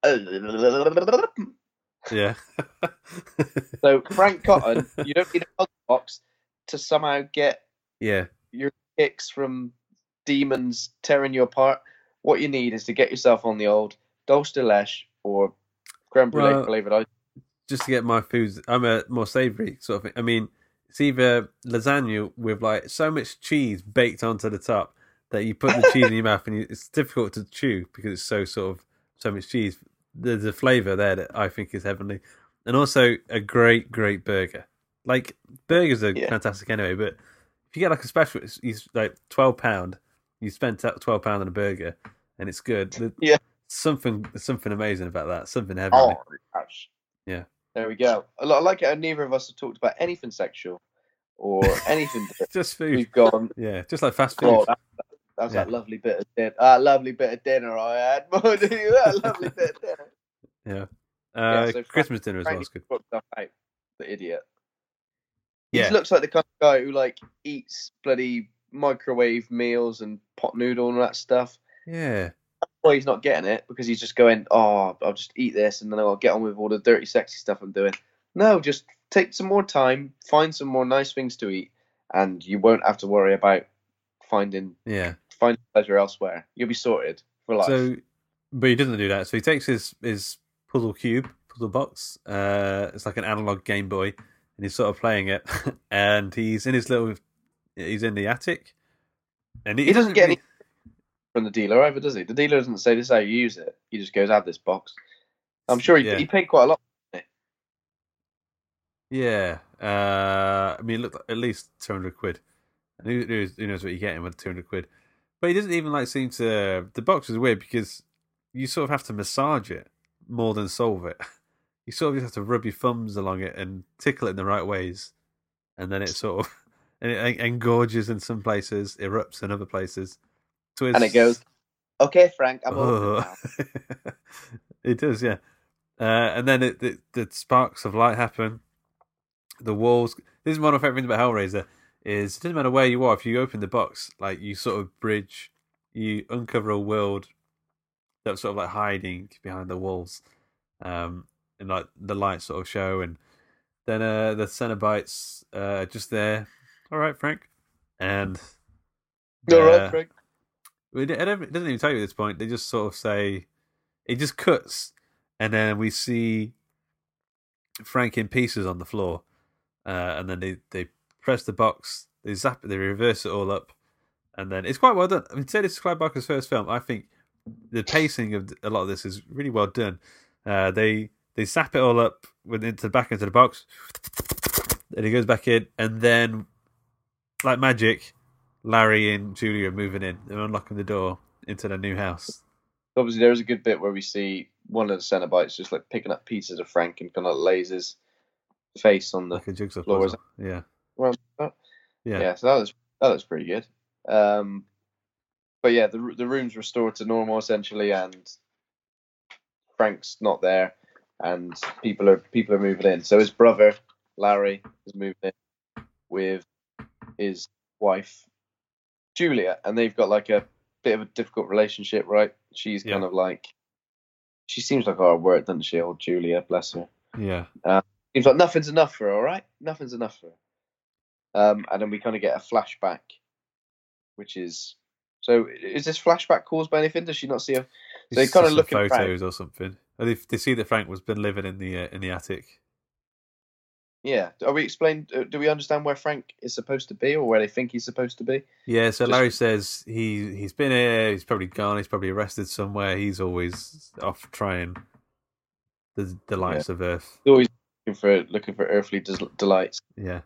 yeah. So Frank Cotton, you don't need a puzzle box to somehow get your kicks from demons tearing you apart. What you need is to get yourself on the old Dulce de Leche or creme brulee flavored ice. Just to get my foods, I'm a more savoury sort of thing. I mean, it's either lasagna with like so much cheese baked onto the top that you put the cheese in your mouth and it's difficult to chew because it's so much cheese. There's a flavour there that I think is heavenly, and also a great burger. Like burgers are fantastic anyway, but if you get like a special, it's like £12. You spend £12 on a burger, and it's good. Something amazing about that. Something heavenly. Oh gosh. Yeah. There we go. I like it how neither of us have talked about anything sexual or anything. Just food. We've gone. Yeah, just like fast food. Oh, that's that lovely bit of dinner. That lovely bit of dinner I had. That lovely bit of dinner. Yeah. So Christmas dinner as well is good. Out, the idiot. Yeah. He looks like the kind of guy who like eats bloody microwave meals and pot noodle and all that stuff. Yeah. That's why he's not getting it, because he's just going, oh, I'll just eat this and then I'll get on with all the dirty, sexy stuff I'm doing. No, just take some more time, find some more nice things to eat, and you won't have to worry about finding pleasure elsewhere. You'll be sorted for life. So, but he doesn't do that. So he takes his puzzle box. It's like an analog Game Boy, and he's sort of playing it. And he's in in the attic, and he doesn't get any from the dealer either, does he? The dealer doesn't say this is how you use it. He just goes, have this box. I'm sure he paid quite a lot. Yeah, I mean, it looked at least £200. And who knows what you're getting with £200? But he doesn't even like seem to. The box is weird because you sort of have to massage it more than solve it. You sort of just have to rub your thumbs along it and tickle it in the right ways, and then it sort of and it engorges in some places, erupts in other places, twists, and it goes, "Okay, Frank, I'm over now." It does, yeah. And then the sparks of light happen. The walls. This is one of my favorite things about Hellraiser. Is it doesn't matter where you are, if you open the box, like you sort of bridge, you uncover a world that was sort of like hiding behind the walls, and like the lights sort of show, and then the Cenobites just there. All right, Frank, and All right, Frank. It doesn't even tell you at this point. They just sort of say it just cuts, and then we see Frank in pieces on the floor, and then they press the box, they zap it, they reverse it all up, and then it's quite well done. I mean, say this is Clive Barker's first film. I think the pacing of a lot of this is really well done. They zap it all up into the box, and he goes back in, and then like magic, Larry and Julia are moving in. They're unlocking the door into their new house. Obviously, there is a good bit where we see one of the Cenobites just like picking up pieces of Frank and kind of lays his face on the Like a jigsaw floor. puzzle. Yeah. Yeah. So that was pretty good. But yeah, the room's restored to normal essentially, and Frank's not there, and people are moving in. So his brother Larry is moving in with his wife Julia, and they've got like a bit of a difficult relationship, right? She's kind of like, she seems like a hard work, doesn't she, old Julia? Bless her. Yeah. Seems like nothing's enough for her, all right? Nothing's enough for her. And then we kind of get a flashback, which is, so is this flashback caused by anything? Does she not see her? So they kind of look at photos or something. Or they see that Frank was been living in the attic. Yeah. Are we explained? Do we understand where Frank is supposed to be, or where they think he's supposed to be? Yeah. So Larry says he's been here. He's probably gone. He's probably arrested somewhere. He's always off trying the delights of Earth. He's always looking for earthly delights. Yeah.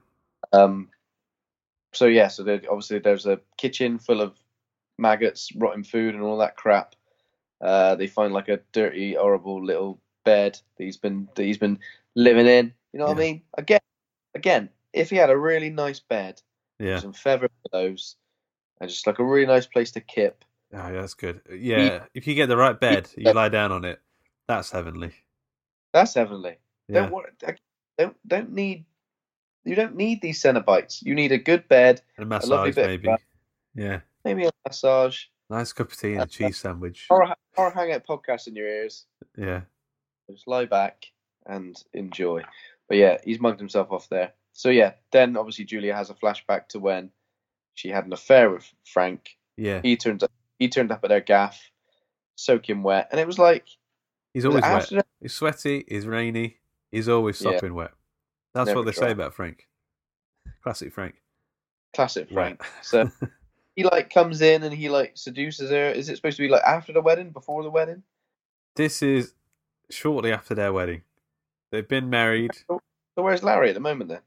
So yeah. So obviously there's a kitchen full of maggots, rotten food, and all that crap. They find like a dirty, horrible little bed that he's been living in. You know what I mean? Again, if he had a really nice bed, some feather pillows, and just like a really nice place to kip. Oh, yeah, that's good. Yeah, if you get the right bed, you lie down on it. That's heavenly. That's heavenly. Yeah. You don't need these Cenobites. You need a good bed, a massage, maybe. Yeah, maybe a massage. Nice cup of tea and a cheese sandwich. Or hang out podcast in your ears. Yeah. Just lie back and enjoy. But yeah, he's mugged himself off there. So yeah, then obviously Julia has a flashback to when she had an affair with Frank. Yeah. He turned up at their gaff, soaking wet, and it was like, he's always wet. He's sweaty. He's rainy. He's always sopping wet. That's never what they say about Frank. Classic Frank. Classic Frank. Right. So he like comes in and he like seduces her. Is it supposed to be like after the wedding, before the wedding? This is shortly after their wedding. They've been married. So where's Larry at the moment then?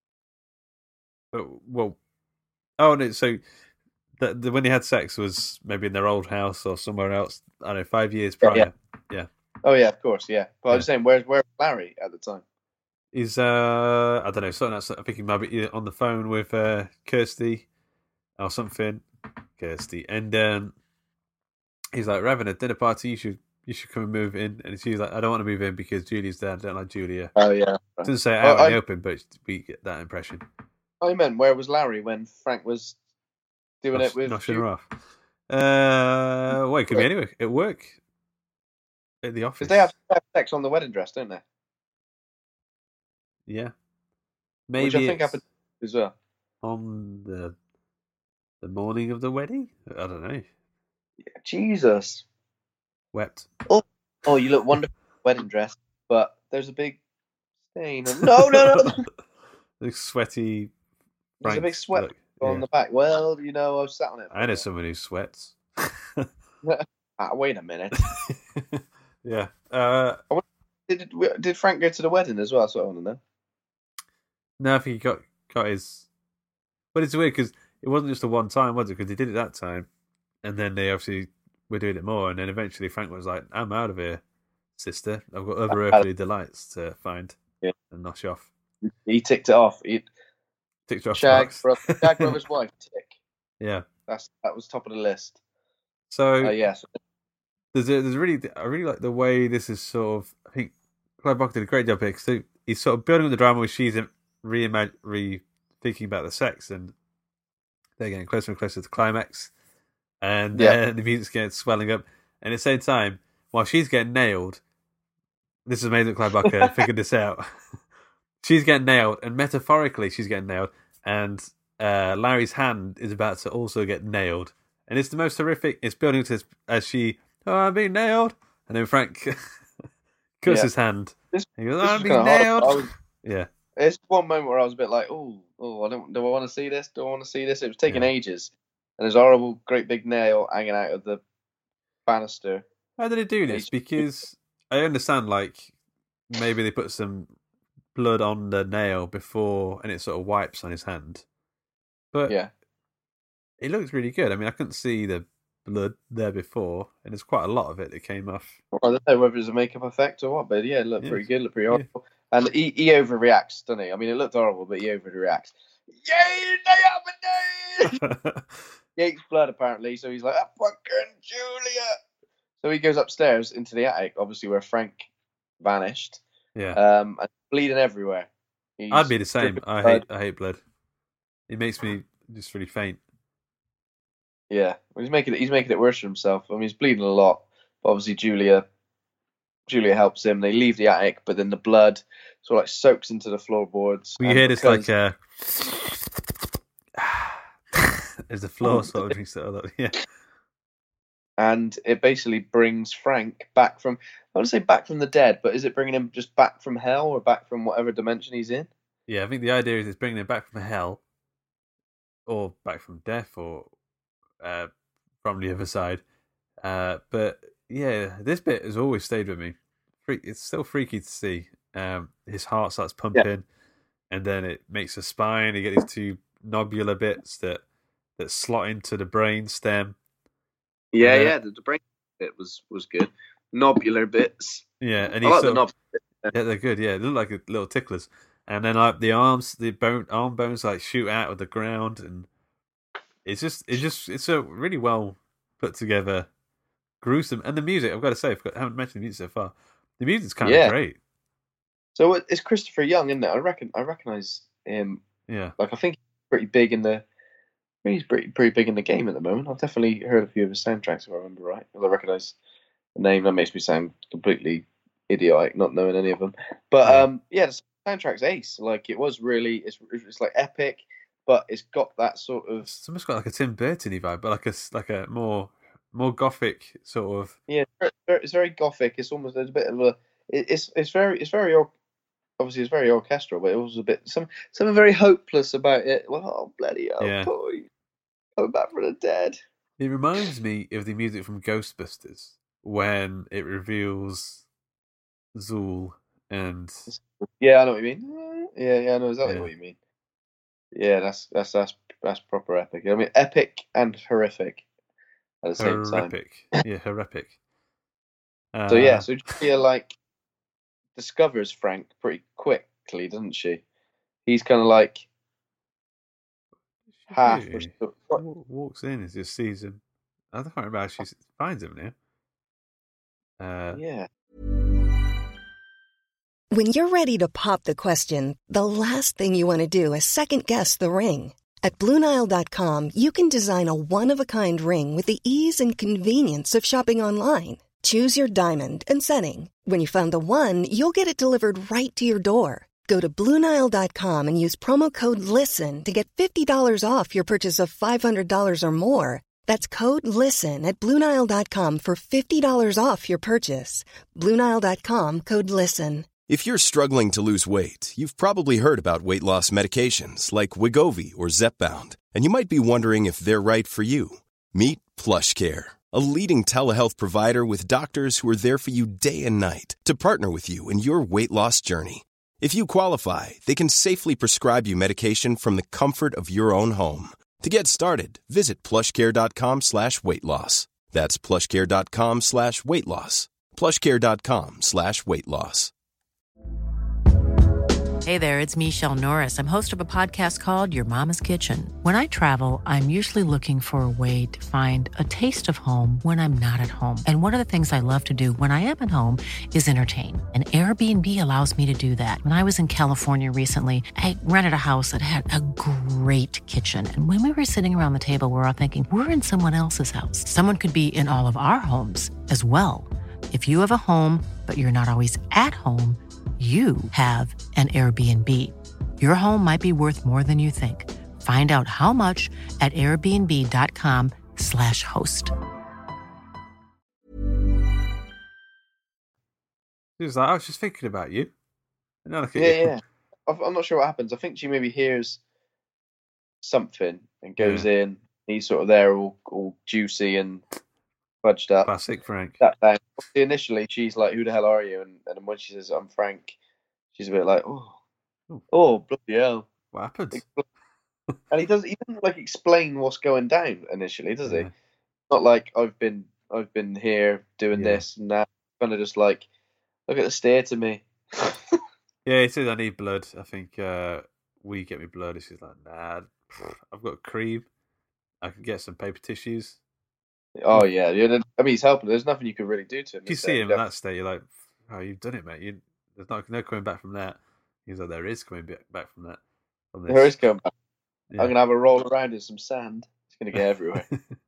Well, oh no. So when they had sex was maybe in their old house or somewhere else. I don't know, 5 years prior. Yeah. Oh yeah, of course, yeah. But I was saying, where's Larry at the time? He's I don't know, something else. I think he might be on the phone with Kirsty or something. Kirsty, and he's like, "We're having a dinner party. You should come and move in." And she's like, "I don't want to move in because Julie's there. I don't like Julia." Oh yeah. Doesn't say it out in the open, but we get that impression. I meant, where was Larry when Frank was doing it with noshing her off? Well, it could be anywhere. At work, at the office. Because they have sex on the wedding dress, don't they? Yeah, maybe. Which I think happened as well on the morning of the wedding. I don't know. Yeah, Jesus. Wept. Oh, you look wonderful in the wedding dress, but there's a big stain. No. Big sweaty. There's a big sweat on the back. Well, I was sat on it. I know someone who sweats. Wait a minute. Yeah. Did Frank go to the wedding as well? That's what I want to know. No, I think he got his. But it's weird because it wasn't just a one time, was it? Because they did it that time, and then they obviously were doing it more, and then eventually Frank was like, "I'm out of here, sister. I've got other earthly delights to find and nosh off." He ticked it off. He ticked off. Shag brother's wife. Tick. Yeah, that was top of the list. So yes. There's I really like the way this is sort of. I think Clive Barker did a great job here because he's sort of building up the drama where she's thinking about the sex, and they're getting closer and closer to the climax, and then the music's getting swelling up, And at the same time, while she's getting nailed, this is amazing. Clybucker figured this out. She's getting nailed, and metaphorically, she's getting nailed, and Larry's hand is about to also get nailed, and it's the most horrific. It's building to this as she, I'm being nailed, and then Frank cuts his hand. He goes, I'm being nailed. Yeah, it's one moment where I was a bit like, do I want to see this? Do I want to see this? It was taking ages, and there's a horrible, great big nail hanging out of the banister. How did they do this? Because I understand, like, maybe they put some blood on the nail before and it sort of wipes on his hand. But it looks really good. I mean, I couldn't see the blood there before, and there's quite a lot of it that came off. Well, I don't know whether it's a makeup effect or what, but it looked pretty good, looked pretty horrible. And he overreacts, doesn't he? I mean, it looked horrible, but he overreacts. Yay, they have a name! He hates blood, apparently, so he's like, fucking Julia! So he goes upstairs into the attic, obviously where Frank vanished. Yeah. And bleeding everywhere. I'd be the same. I hate blood. It makes me just really faint. Yeah. Well, he's making it worse for himself. I mean, he's bleeding a lot. But obviously Julia helps him. They leave the attic, but then the blood sort of like soaks into the floorboards. Well, you hear this like as the floor sort of drinks it all up. Yeah. And it basically brings Frank back from, I want to say back from the dead, but is it bringing him just back from hell or back from whatever dimension he's in? Yeah, I think the idea is it's bringing him back from hell or back from death or from the other side. But yeah, this bit has always stayed with me. It's still freaky to see. His heart starts pumping and then it makes a spine. You get these two nobular bits that slot into the brain stem. Yeah, the brain bit was good. Nobular bits. Yeah, and I like the nobular bits. Yeah, they're good. Yeah, they look like little ticklers. And then like the arms, arm bones like shoot out of the ground, and it's a really well put together, gruesome. And the music, I've got to say, I haven't mentioned the music so far. The music's kind of great. So it's Christopher Young, isn't it? I recognize him. Yeah, like I think he's pretty big in the. He's pretty big in the game at the moment. I've definitely heard a few of his soundtracks, if I remember right. Because I recognise the name. That makes me sound completely idiotic, not knowing any of them. But the soundtrack's ace. Like it was really, it's like epic, but it's got that sort of. It's almost got like a Tim Burton-y vibe, but like a more gothic sort of. Yeah, it's very gothic. It's almost there's a bit of a. It's very obviously it's very orchestral, but it was a bit something very hopeless about it. Well, oh bloody hell, boy. Coming back from the dead. It reminds me of the music from Ghostbusters when it reveals Zool and. Yeah, I know what you mean. Yeah, I know exactly what you mean. Yeah, that's proper epic. I mean, epic and horrific at the same time. Yeah, horrific. So Julia like discovers Frank pretty quickly, doesn't she? He's kind of like. Walks in and just sees him. I can't remember how she finds him now. Yeah. When you're ready to pop the question, the last thing you want to do is second guess the ring. At BlueNile.com, you can design a one-of-a-kind ring with the ease and convenience of shopping online. Choose your diamond and setting. When you find the one, you'll get it delivered right to your door. Go to BlueNile.com and use promo code LISTEN to get $50 off your purchase of $500 or more. That's code LISTEN at BlueNile.com for $50 off your purchase. BlueNile.com, code LISTEN. If you're struggling to lose weight, you've probably heard about weight loss medications like Wegovy or Zepbound, and you might be wondering if they're right for you. Meet PlushCare, a leading telehealth provider with doctors who are there for you day and night to partner with you in your weight loss journey. If you qualify, they can safely prescribe you medication from the comfort of your own home. To get started, visit plushcare.com/weightloss. That's plushcare.com/weightloss. plushcare.com/weightloss. Hey there, it's Michelle Norris. I'm host of a podcast called Your Mama's Kitchen. When I travel, I'm usually looking for a way to find a taste of home when I'm not at home. And one of the things I love to do when I am at home is entertain. And Airbnb allows me to do that. When I was in California recently, I rented a house that had a great kitchen. And when we were sitting around the table, we were all thinking, we're in someone else's house. Someone could be in all of our homes as well. If you have a home, but you're not always at home, you have an Airbnb. Your home might be worth more than you think. Find out how much at airbnb.com/host. He was like, I was just thinking about you. And now look at Yeah, you. yeah. I'm not sure what happens. I think she maybe hears something and goes in. He's sort of there, all juicy and fudged up. Classic Frank. Sat down. Initially, she's like, "Who the hell are you?" And when she says, "I'm Frank," she's a bit like, "Oh, bloody hell!" What happened? And he doesn't like explain what's going down initially, does he? Yeah. Not like I've been here doing this and that. Kind of just like, look at the stare to me. Yeah, he says, I need blood. I think, will you get me blood? And she's like, nah, I've got cream. I can get some paper tissues. Oh, yeah. I mean, he's helping. There's nothing you can really do to him. If you see him in that state, you're like, oh, you've done it, mate. There's no coming back from that. He's like, there is coming back from that. There is coming back. Yeah. I'm going to have a roll around in some sand. It's going to get everywhere.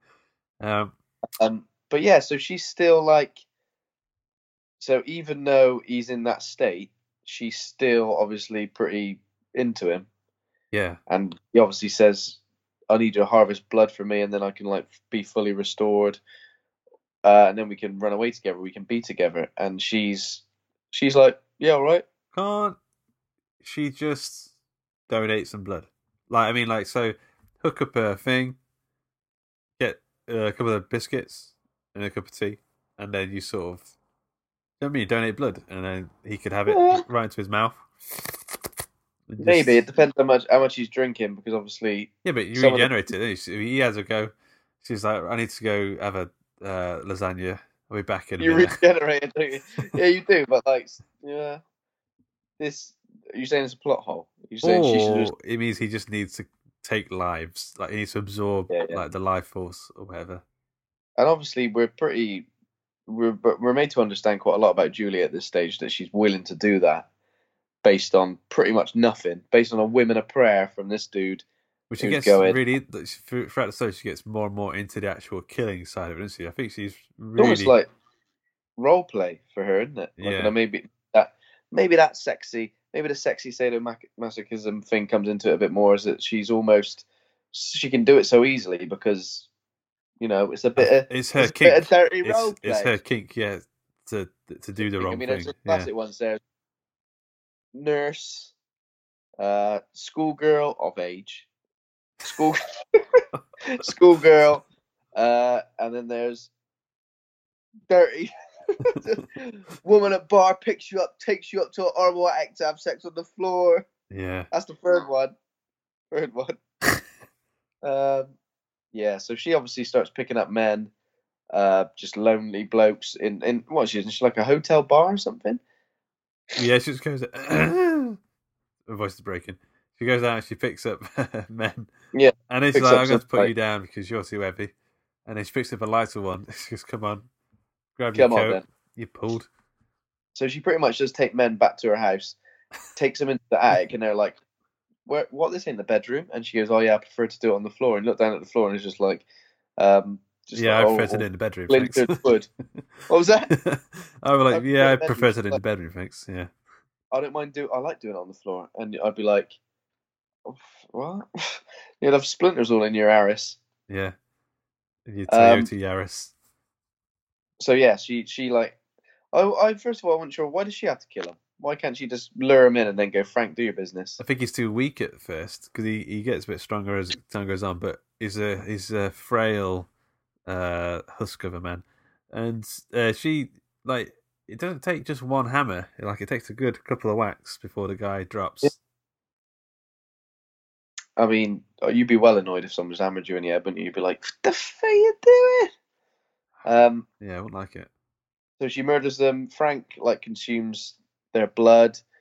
But yeah, so she's still like, so even though he's in that state, she's still obviously pretty into him. Yeah. And he obviously says, I need you to harvest blood for me and then I can like be fully restored. And then we can run away together. We can be together. And she's like, yeah, all right. Can't she just donate some blood? Like, I mean, like, so hook up a thing, get a couple of biscuits and a cup of tea, and then you sort of, you know what I mean, donate blood, and then he could have it right into his mouth. Maybe it depends how much he's drinking, because obviously. Yeah, but you regenerate it. Don't you? He has a go. She's like, I need to go have a lasagna. I'll be back in a minute. You regenerate it, don't you? Yeah, you do, but like, yeah. This, are you saying it's a plot hole? You're saying she should just... It means he just needs to take lives. Like, he needs to absorb like the life force or whatever. And obviously, we're made to understand quite a lot about Julie at this stage, that she's willing to do that based on pretty much nothing, based on a whim and a prayer from this dude. Which she gets really, throughout the story, she gets more and more into the actual killing side of it, doesn't she? I think she's really... It's almost like role play for her, isn't it? Like, yeah. Maybe that's sexy. Maybe the sexy sadomasochism thing comes into it a bit more, is that she can do it so easily because, you know, it's a bit of, it's her kink. Bit of dirty role play. It's her kink, yeah, to do the wrong thing. There's classic ones there. Nurse, schoolgirl of age, schoolgirl, and then there's dirty woman at bar, picks you up, takes you up to an horrible act to have sex on the floor. Yeah, that's the third one. Yeah, so she obviously starts picking up men, just lonely blokes in what she is she like a hotel bar or something? Yeah, she just goes. Her voice is breaking. She goes out and she picks up men. Yeah, and then she's like, "I'm going to put you down because you're too heavy." And then she picks up a lighter one. She goes, "Come on, grab your coat." Then. You pulled. So she pretty much just take men back to her house, takes them into the attic, and they're like, "What? This ain't the bedroom?" And she goes, "Oh yeah, I prefer to do it on the floor." And look down at the floor, and it's just like, I prefer to do it in the bedroom. Thanks. Wood. What was that? I was like, I prefer to do it in the bedroom. Thanks. Yeah. I don't mind I like doing it on the floor, and I'd be like, oh, what? You'd have splinters all in your Yaris. Yeah. Your Toyota Yaris. So yeah, she like, I first of all, I wasn't sure, why does she have to kill him? Why can't she just lure him in and then go, Frank, do your business? I think he's too weak at first because he gets a bit stronger as time goes on, but he's a frail husk of a man, and she like. It doesn't take just one hammer. Like, it takes a good couple of whacks before the guy drops. Yeah. I mean, you'd be well annoyed if someone's hammered you in the head, wouldn't you? You'd be like, what the f*** are you doing? Yeah, I wouldn't like it. So she murders them. Frank, like, consumes their blood.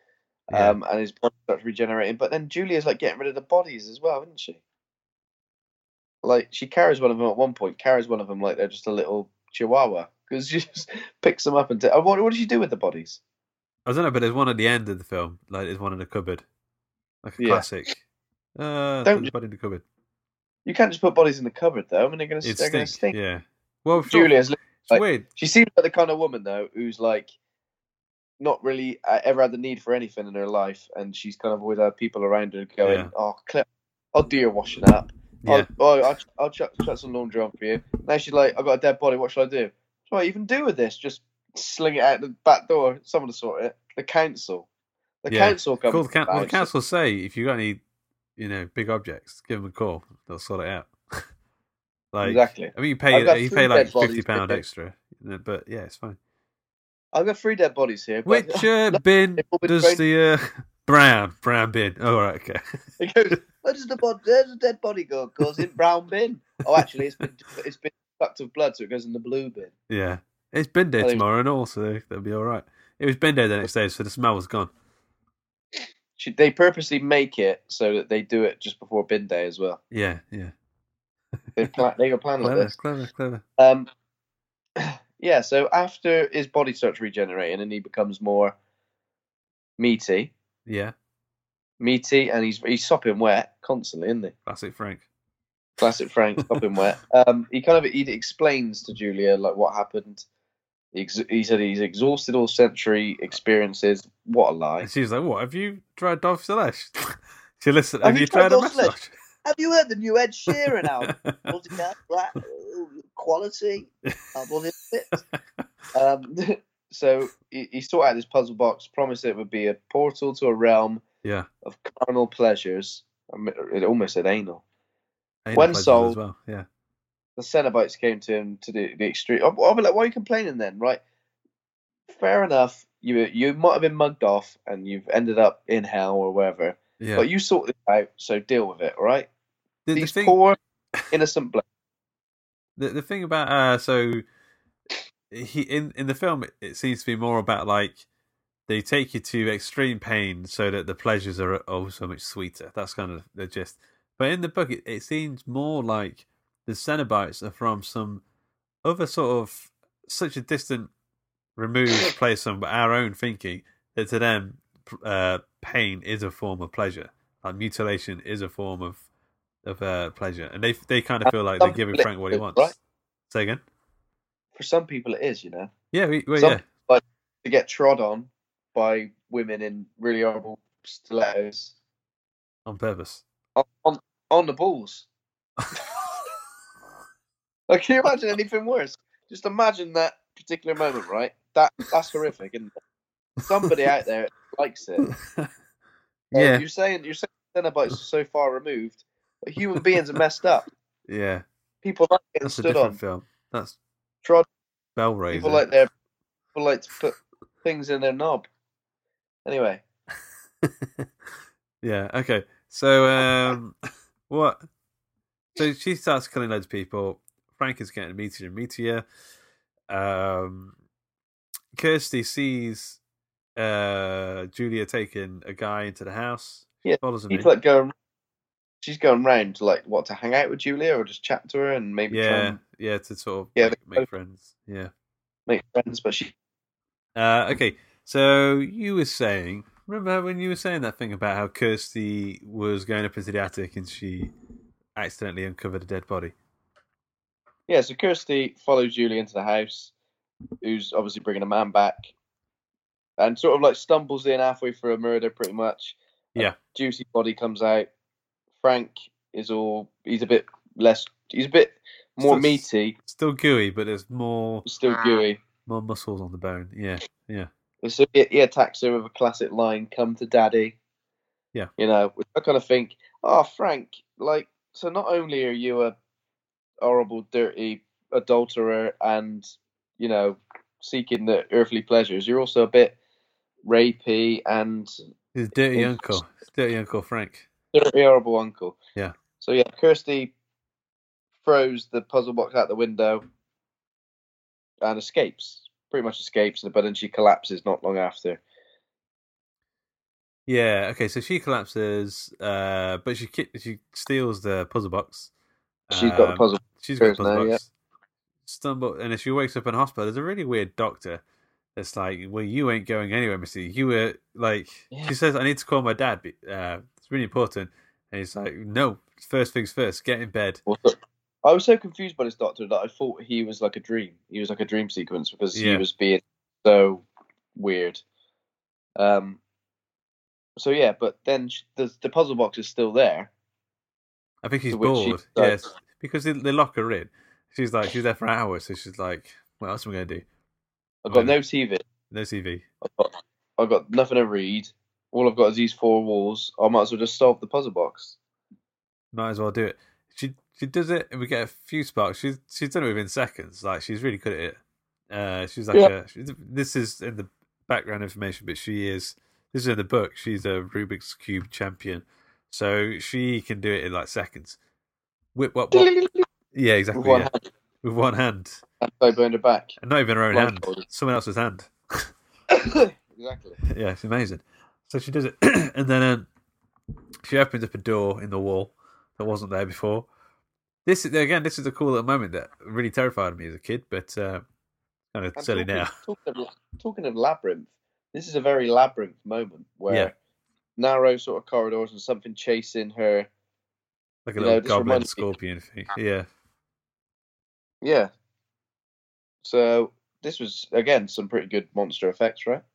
and his body starts regenerating. But then Julia's like getting rid of the bodies as well, isn't she? Like she carries one of them at one point. Carries one of them like they're just a little chihuahua because she just picks them up and what does she do with the bodies? I don't know, but there's one at the end of the film. Like there's one in the cupboard, like a classic. Put the body in the cupboard. You can't just put bodies in the cupboard though. I mean, they're going to stink. Yeah. Well, Julia's it's weird. She seems like the kind of woman though who's like not really ever had the need for anything in her life, and she's kind of always had people around her going, "Oh, Claire, I'll do your washing up. Yeah. I'll chuck some laundry on for you." Now she's like, "I've got a dead body. What should I do? What do I even do with this? Just sling it out the back door. Someone to sort it. The council. The council comes. Well, the council say if you got any, big objects, give them a call. They'll sort it out. Exactly. I mean, you pay like £50 extra, but yeah, it's fine. I've got 3 dead bodies here. Which bin does the brown bin? Oh, right, okay. He goes, where does the dead body go? It goes in brown bin. Oh, actually, it's been sucked of blood, so it goes in the blue bin. Yeah, it's bin day tomorrow, and all, so that'll be all right. It was bin day the next day, so the smell was gone. They purposely make it so that they do it just before bin day as well. Yeah. They got a plan like this. Clever. Yeah, so after his body starts regenerating and he becomes more meaty. Yeah. Meaty, and he's sopping wet constantly, isn't he? Classic Frank, sopping wet. He explains to Julia like what happened. He said he's exhausted all sensory experiences. What a lie. And she's like, "What? Have you tried Dove Celeste?" She listened. Have you tried a massage? Have you heard the new Ed Sheeran album? Quality. So he sorted out this puzzle box, promised it would be a portal to a realm of carnal pleasures. It almost said anal. When sold, as well. Yeah. The Cenobites came to him to the extreme. I'll be like, why are you complaining then? Right? Fair enough. You might have been mugged off and you've ended up in hell or wherever. Yeah. But you sorted it out, so deal with it, all right? These poor, innocent blokes. The thing about so he in the film it seems to be more about like they take you to extreme pain so that the pleasures are so much sweeter. That's kind of the gist. But in the book, it seems more like the Cenobites are from some other sort of such a distant, removed place from our own thinking that to them, pain is a form of pleasure. Like mutilation is a form of pleasure, and they kind of feel like they're giving Frank what he wants. Right? Say again. For some people, it is, Yeah, like to get trod on by women in really horrible stilettos on purpose. On the balls. Like, can you imagine anything worse? Just imagine that particular moment, right? That's horrific, isn't it? Somebody out there likes it. Yeah. You're saying Cenobites are so far removed, but human beings are messed up. Yeah. People like getting That's stood a different on. Film. That's trod. Bellraiser. People like to put things in their knob. Anyway. Yeah. Okay. So what? So she starts killing loads of people. Frank is getting meatier and meatier. Kirsty sees Julia taking a guy into the house. Yeah, follows him. She's going round to hang out with Julia or just chat to her and maybe to sort of make friends. Yeah, make friends. But she. Okay, so you were saying. Remember when you were saying that thing about how Kirsty was going up into the attic and she accidentally uncovered a dead body? Yeah, so Kirsty follows Julie into the house, who's obviously bringing a man back, and sort of like stumbles in halfway through a murder, pretty much. Yeah. A juicy body comes out. Frank he's a bit more meaty. Still gooey, but there's more. Still gooey. More muscles on the bone. Yeah. So he attacks her with a classic line, "Come to daddy." Yeah. Which I kind of think, Frank, so not only are you a horrible, dirty adulterer and, seeking the earthly pleasures, you're also a bit rapey and... His dirty uncle. Dirty Uncle Frank. Dirty, horrible uncle. Yeah. So, yeah, Kirsty throws the puzzle box out the window and escapes. Pretty much escapes, but then she collapses not long after. Yeah. Okay. So she collapses, but she steals the puzzle box. She's got the puzzle. She's got the puzzle now, yeah. box. And if she wakes up in hospital, there's a really weird doctor that's like, "Well, you ain't going anywhere, Missy. You were like," she says, "I need to call my dad. It's really important." And he's like, "No, first things first. Get in bed." I was so confused by this doctor that I thought he was like a dream. He was like a dream sequence because he was being so weird. So yeah, but then the puzzle box is still there. I think he's bored. Yes, because they lock her in. She's there for hours, so she's like, "What else am I going to do?" I've got no TV. No TV. I've got nothing to read. All I've got is these four walls. I might as well just solve the puzzle box. Might as well do it. She does it, and we get a few sparks. She's done it within seconds. Like, she's really good at it. She's like this is in the background information, but this is in the book. She's a Rubik's Cube champion, so she can do it in like seconds. What? Yeah, exactly. With one hand. And so behind her back. And not even her own hand. Someone else's hand. Exactly. Yeah, it's amazing. So she does it, and then she opens up a door in the wall that wasn't there before. This is a cool little moment that really terrified me as a kid, but kind of silly now. Talking of labyrinth, this is a very labyrinth moment where narrow sort of corridors and something chasing her. Like a little goblin scorpion thing. Yeah. Yeah. So this was, again, some pretty good monster effects, right?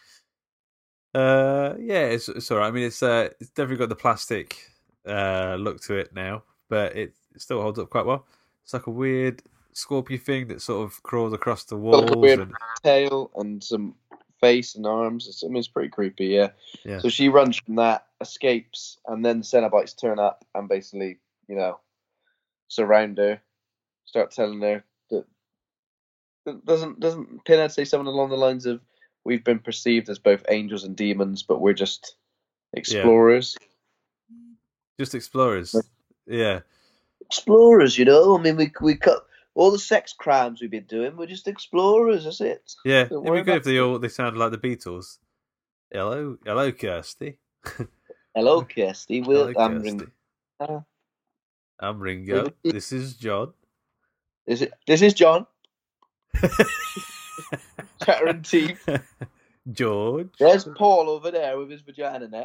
Yeah, it's all right. I mean, it's definitely got the plastic look to it now, but it still holds up quite well. It's like a weird scorpion thing that sort of crawls across the walls. Like a weird tail and some face and arms. It's pretty creepy, yeah. So she runs from that, escapes, and then the Cenobites turn up and basically, surround her, start telling her that doesn't Pinhead say something along the lines of, "We've been perceived as both angels and demons, but we're just explorers." Just explorers. Yeah. Explorers, I mean, we cut all the sex crimes we've been doing. We're just explorers. That's it. Yeah, it'd be good if they sounded like the Beatles. Hello, Kirsty. Hello, Kirsty. I'm Ringo. This is John. This is John. Chattering teeth. George. There's Paul over there with his vagina neck.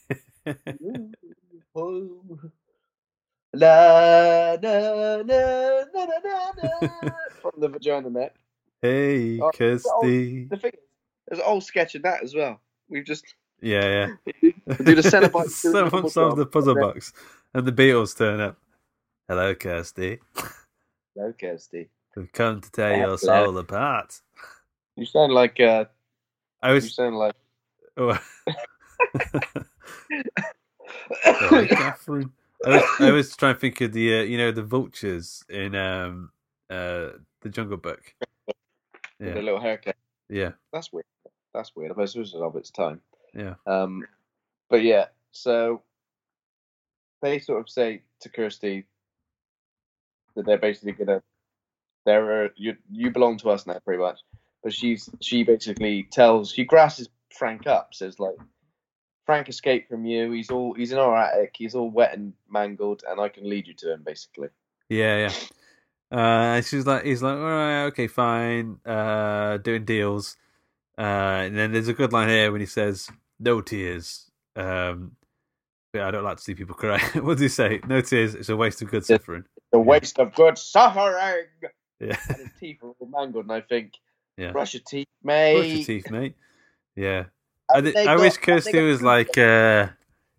La na na na na na from the vagina neck. Hey, Kirsty. The thing is, there's an old sketch of that as well. We've just do the Cenobite. Someone solves the puzzle box, and the Beatles turn up. Hello, Kirsty. Hello, Kirsty. We've come to tear your soul apart. You sound like You sound like. Oh. Sorry, Catherine. I was trying to think of the the vultures in the Jungle Book. With a little haircut. Yeah. That's weird. I suppose it was of its time. Yeah. But yeah, so they sort of say to Kirsty that they're basically you belong to us now, pretty much. But she basically grasses Frank up, says like, "Frank escaped from you. He's in our attic. He's all wet and mangled, and I can lead you to him, basically." Yeah. He's like, all right, okay, fine. Doing deals. And then there's a good line here when he says, "No tears." But I don't like to see people cry. What does he say? "No tears. It's a waste of good suffering." The waste of good suffering. Yeah. And his teeth are all mangled, and I think, brush your teeth, mate. Yeah. I wish Kirsty was like a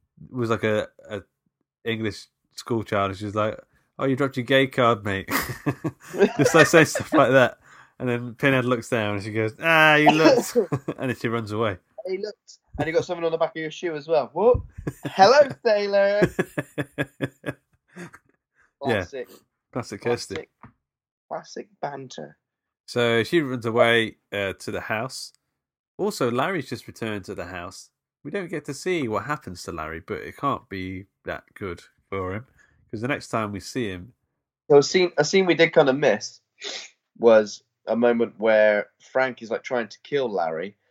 English school child, and she's like, "Oh, you dropped your gay card, mate." Just like saying stuff like that, and then Pinhead looks down and she goes, "Ah, you looked," and then she runs away. He looked, and you got something on the back of your shoe as well. What? Hello, sailor. Classic. Classic Kirsty. Classic banter. So she runs away to the house. Also, Larry's just returned to the house. We don't get to see what happens to Larry, but it can't be that good for him because the next time we see him, so a scene we did kind of miss was a moment where Frank is like trying to kill Larry,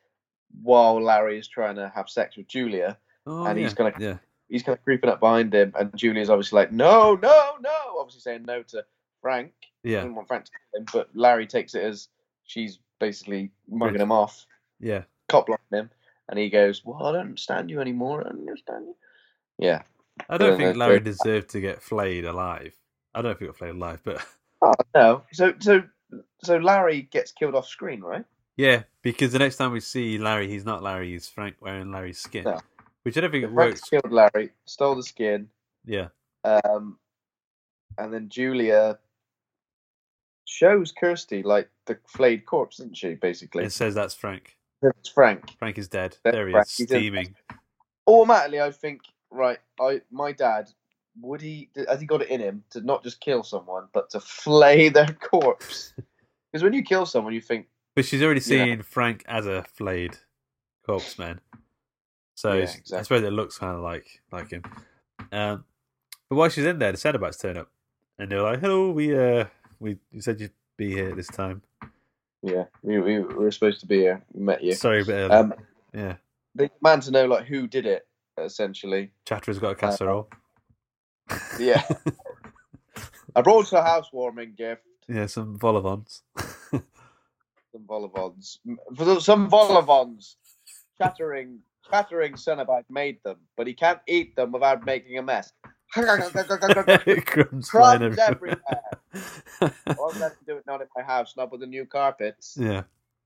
while Larry is trying to have sex with Julia, and he's kind of creeping up behind him, and Julia's obviously like, no, obviously saying no to Frank. Yeah. Doesn't want Frank to kill him, but Larry takes it as she's basically mugging him off. Yeah. Cop blocking him, and he goes, well, I don't understand you anymore. I don't understand you. Yeah. I don't think Larry deserved to get flayed alive. I don't know if he got flayed alive, but... Oh, no. So Larry gets killed off screen, right? Yeah, because the next time we see Larry, he's not Larry, he's Frank wearing Larry's skin. No. Which I don't think it Frank's works. Killed Larry, stole the skin. Yeah. And then Julia shows Kirsty like the flayed corpse, doesn't she, basically? It says that's Frank. It's Frank. Frank is dead. That's there he Frank. is, steaming. Automatically, I think, right, my dad, has he got it in him to not just kill someone, but to flay their corpse? Because when you kill someone, you think... But she's already seen Frank as a flayed corpse man. So exactly. I suppose it looks kind of like him. But while she's in there, the Cenobites turn up. And they're like, hello, you said you'd be here this time. Yeah, we were supposed to be here. We met you. Sorry, but yeah. They demand to know like who did it, essentially. Chatter's got a casserole. Yeah. I brought a housewarming gift. Yeah, some vol-au-vents. Some vol-au-vents. Some vol-au-vents. Chattering Cenobite made them, but he can't eat them without making a mess. Crumbs everywhere. I'll never do it not in my house, not with the new carpets. Yeah.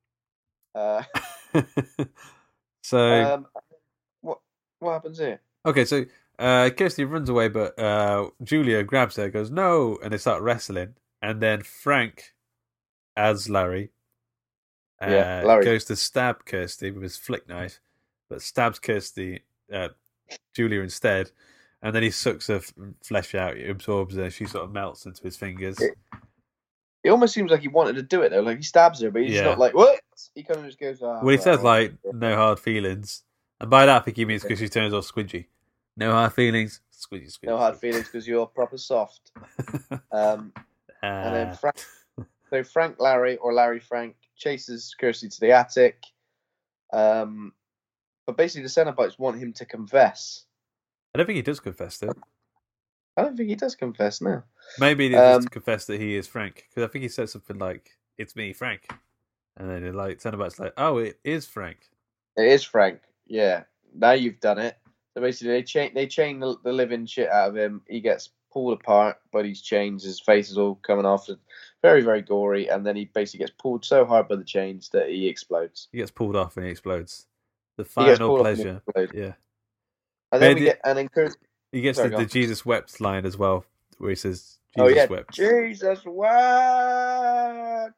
So, what happens here? Okay, so Kirsty runs away, but Julia grabs her, goes no, and they start wrestling, and then Frank, as Larry, goes to stab Kirsty with his flick knife, but stabs Julia instead. And then he sucks her flesh out, he absorbs her, she sort of melts into his fingers. It almost seems like he wanted to do it, though. Like, he stabs her, but he's not like, what? He kind of just goes, well, he says, like, no hard feelings. And by that, I think he means because she turns all squidgy. No hard feelings, squidgy. No hard feelings because you're proper soft. And then Frank Larry, or Larry Frank, chases Kirsty to the attic. But basically, the Cenobites want him to confess. I don't think he does confess, though. I don't think he does confess now. Maybe he does confess that he is Frank, because I think he said something like, "It's me, Frank," and then Cenobites like, "Oh, it is Frank." It is Frank. Yeah. Now you've done it. So basically, they chain the living shit out of him. He gets pulled apart by these chains. His face is all coming off. Very, very gory. And then he basically gets pulled so hard by the chains that he explodes. He gets pulled off and he explodes. The final pleasure. Yeah. And then he gets the Jesus wept line as well, where he says, Jesus wept. Jesus wept!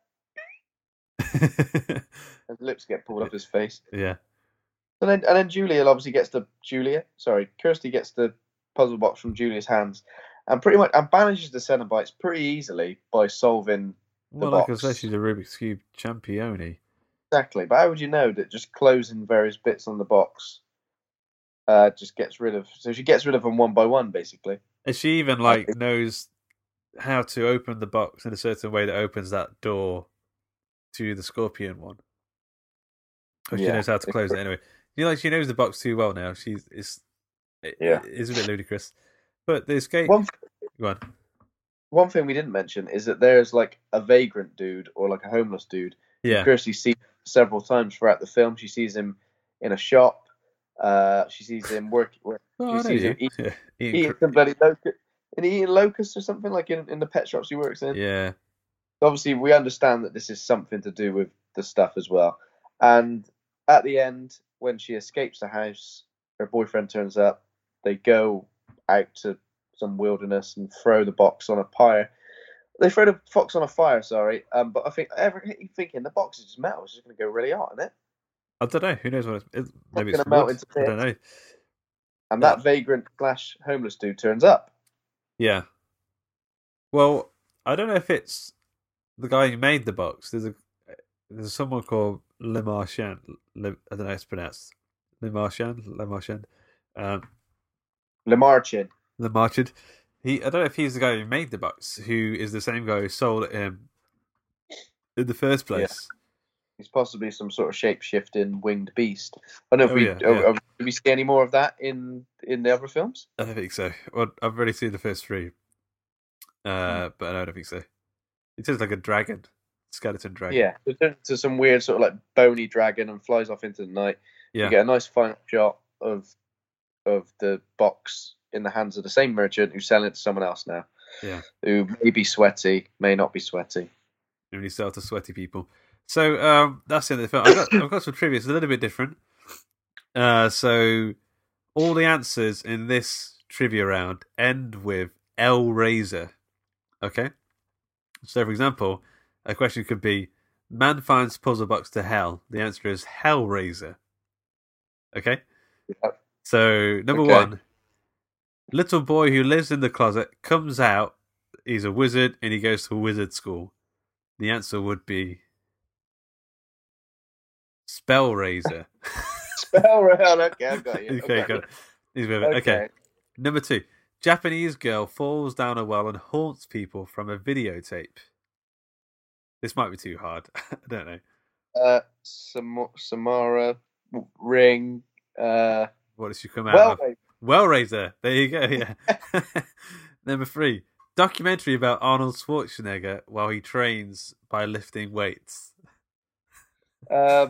His lips get pulled off his face. Yeah. And then Kirsty gets the puzzle box from Julia's hands and banishes the Cenobites pretty easily by solving the box. Like I said, she's a Rubik's Cube champione. Exactly, but how would you know that just closing various bits on the box just gets rid of... So she gets rid of them one by one, basically. And she even knows how to open the box in a certain way that opens that door to the Scorpion one. Or she knows how to close it anyway. She knows the box too well now. It's a bit ludicrous. But the escape... Go on. One thing we didn't mention is that there's like a vagrant dude or like a homeless dude. Yeah. Kirsty sees several times throughout the film. She sees him in a shop. She sees him eating some bloody locusts or something, like in the pet shops he works in. Yeah. Obviously, we understand that this is something to do with the stuff as well. And at the end, when she escapes the house, her boyfriend turns up. They go out to some wilderness and throw the box on a fire. They throw the box on a fire, sorry. But I think thinking the box is just metal. It's just going to go really hot, isn't it? I don't know. Who knows what it's... Maybe it's melt into I don't know. And that vagrant / homeless dude turns up. Yeah. Well, I don't know if it's the guy who made the box. There's someone called Le Marchand. I don't know how it's pronounced. Le Marchand. Le Marchand. I don't know if he's the guy who made the box, who is the same guy who sold it him in the first place. He's possibly some sort of shape-shifting winged beast. I don't know if did we see any more of that in the other films? I don't think so. Well, I've already seen the first 3, but I don't think so. He turns like a dragon, skeleton dragon. Yeah, it turns into some weird sort of like bony dragon and flies off into the night. Yeah. You get a nice final shot of the box in the hands of the same merchant who's selling it to someone else now. Yeah. Who may be sweaty, may not be sweaty. And he sells to sweaty people. So that's the end of the film. I've got some trivia. It's a little bit different. So all the answers in this trivia round end with Hellraiser. Okay? So, for example, a question could be, man finds puzzle box to hell. The answer is Hellraiser. Okay? Yep. So, number 1, little boy who lives in the closet comes out. He's a wizard and he goes to wizard school. The answer would be Spellraiser. Spellraiser. Okay, I've got you. Okay, got it. He's with it. Okay. Number 2, Japanese girl falls down a well and haunts people from a videotape. This might be too hard. I don't know. Samara Ring. What did she come out of? Wellraiser. There you go. Yeah. Number 3, documentary about Arnold Schwarzenegger while he trains by lifting weights. Oh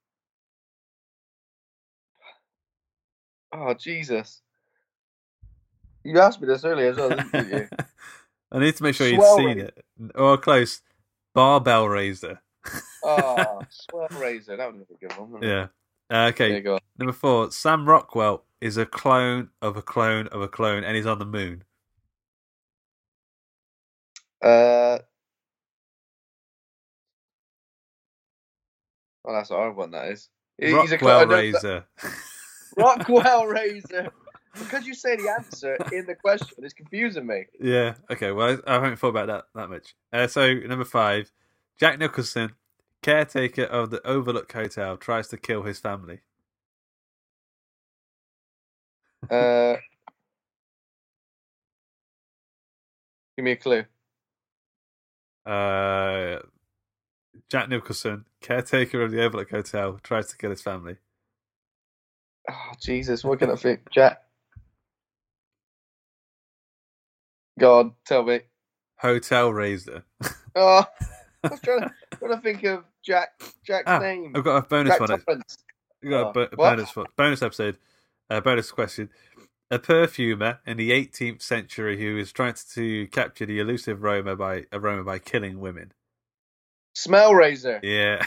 Jesus! You asked me this earlier as well, didn't you? I need to make sure you'd seen it. Oh, close. Barbell Raiser. Oh, Swell Raiser. That would be a good one. Yeah. Okay. There you go. Number 4, Sam Rockwell is a clone of a clone of a clone, and he's on the moon. Well, that's a hard one. That is. Rockwell Raiser. Rockwell Raiser. Because you say the answer in the question, it's confusing me. Yeah. Okay. Well, I haven't thought about that much. So number 5, Jack Nicholson, caretaker of the Overlook Hotel, tries to kill his family. Give me a clue. Jack Nicholson, caretaker of the Overlook Hotel, tries to kill his family. Oh Jesus! What can I think? Jack. God, tell me. Hotel Raiser. Oh, I was trying to think of Jack's name. I've got a bonus one. I've got a bonus episode. Bonus question. A perfumer in the 18th century who is trying to capture the elusive aroma by killing women. Smell Raiser. Yeah.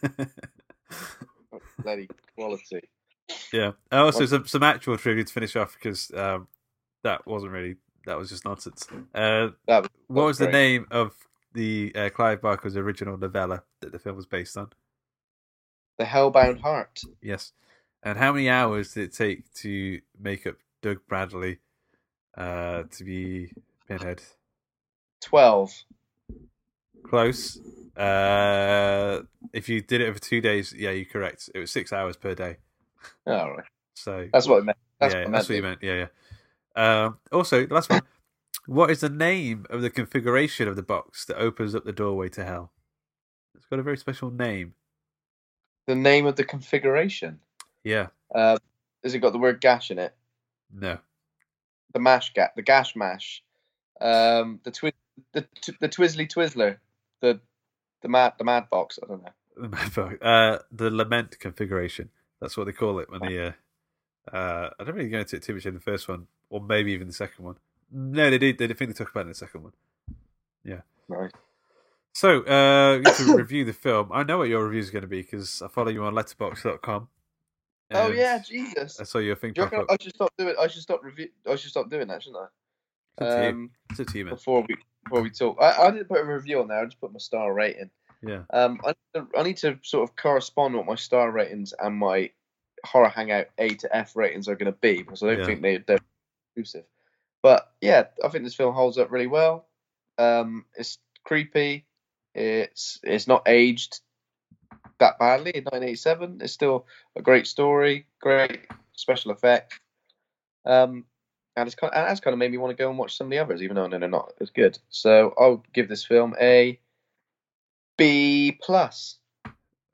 Bloody quality. Yeah. Also, some actual trivia to finish off because that was just nonsense. What was the name of the Clive Barker's original novella that the film was based on? The Hellbound Heart. Yes. And how many hours did it take to make up Doug Bradley to be Pinhead? 12. Close. If you did it over 2 days, yeah, you're correct. It was 6 hours per day. Oh, right. So that's what it meant. That's what you meant. Yeah, yeah. Also, the last one. What is the name of the configuration of the box that opens up the doorway to hell? It's got a very special name. The name of the configuration? Yeah. Has it got the word gash in it? No. The gash mash. The Twizzly Twizzler. The mad box. I don't know. The mad box. The lament configuration. That's what they call it when they. I don't really go into it too much in the first one, or maybe even the second one. No, they did. They think they talk about it in the second one. Yeah. Right. So, you have to review the film. I know what your review is going to be because I follow you on Letterboxd.com. Oh yeah, Jesus! I saw your thing. I should stop doing. I should stop doing that, shouldn't I? It's up to you, man. Before we talk, I didn't put a review on there. I just put my star rating. Yeah. I need to sort of correspond what my star ratings and my Horror Hangout A to F ratings are going to be because I don't think they're exclusive. But yeah, I think this film holds up really well. It's creepy. It's not aged that badly in 1987. It's still a great story, great special effect. And it's kind of made me want to go and watch some of the others, even though they're not as good. So I'll give this film a B+.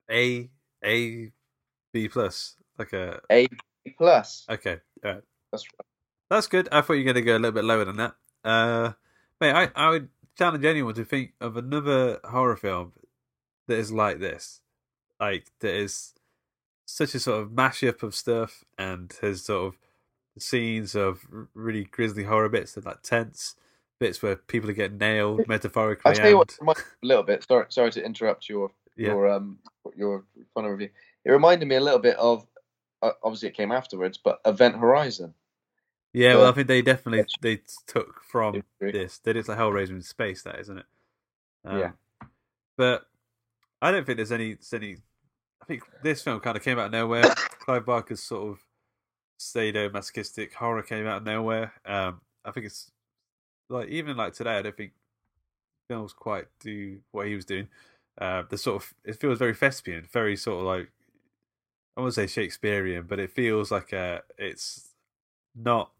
A B plus, like a A plus. okay. All right. That's right. That's good. I thought you were going to go a little bit lower than that. Mate, I would challenge anyone to think of another horror film that is like this. Like, that is such a sort of mashup of stuff and has sort of scenes of really grisly horror bits and like tense bits where people are getting nailed metaphorically. I'll tell you what, a little bit. Sorry to interrupt your fun review. It reminded me a little bit of, obviously it came afterwards, but Event Horizon. Yeah, well, I think they definitely took from this. They did like Hellraiser in space, that isn't it? Yeah. But I don't think there's any. I think this film kind of came out of nowhere. Clive Barker's sort of sadomasochistic horror came out of nowhere. I think it's like even like today, I don't think films quite do what he was doing. The sort of it feels very thespian, very sort of like I wouldn't say Shakespearean, but it feels like it's not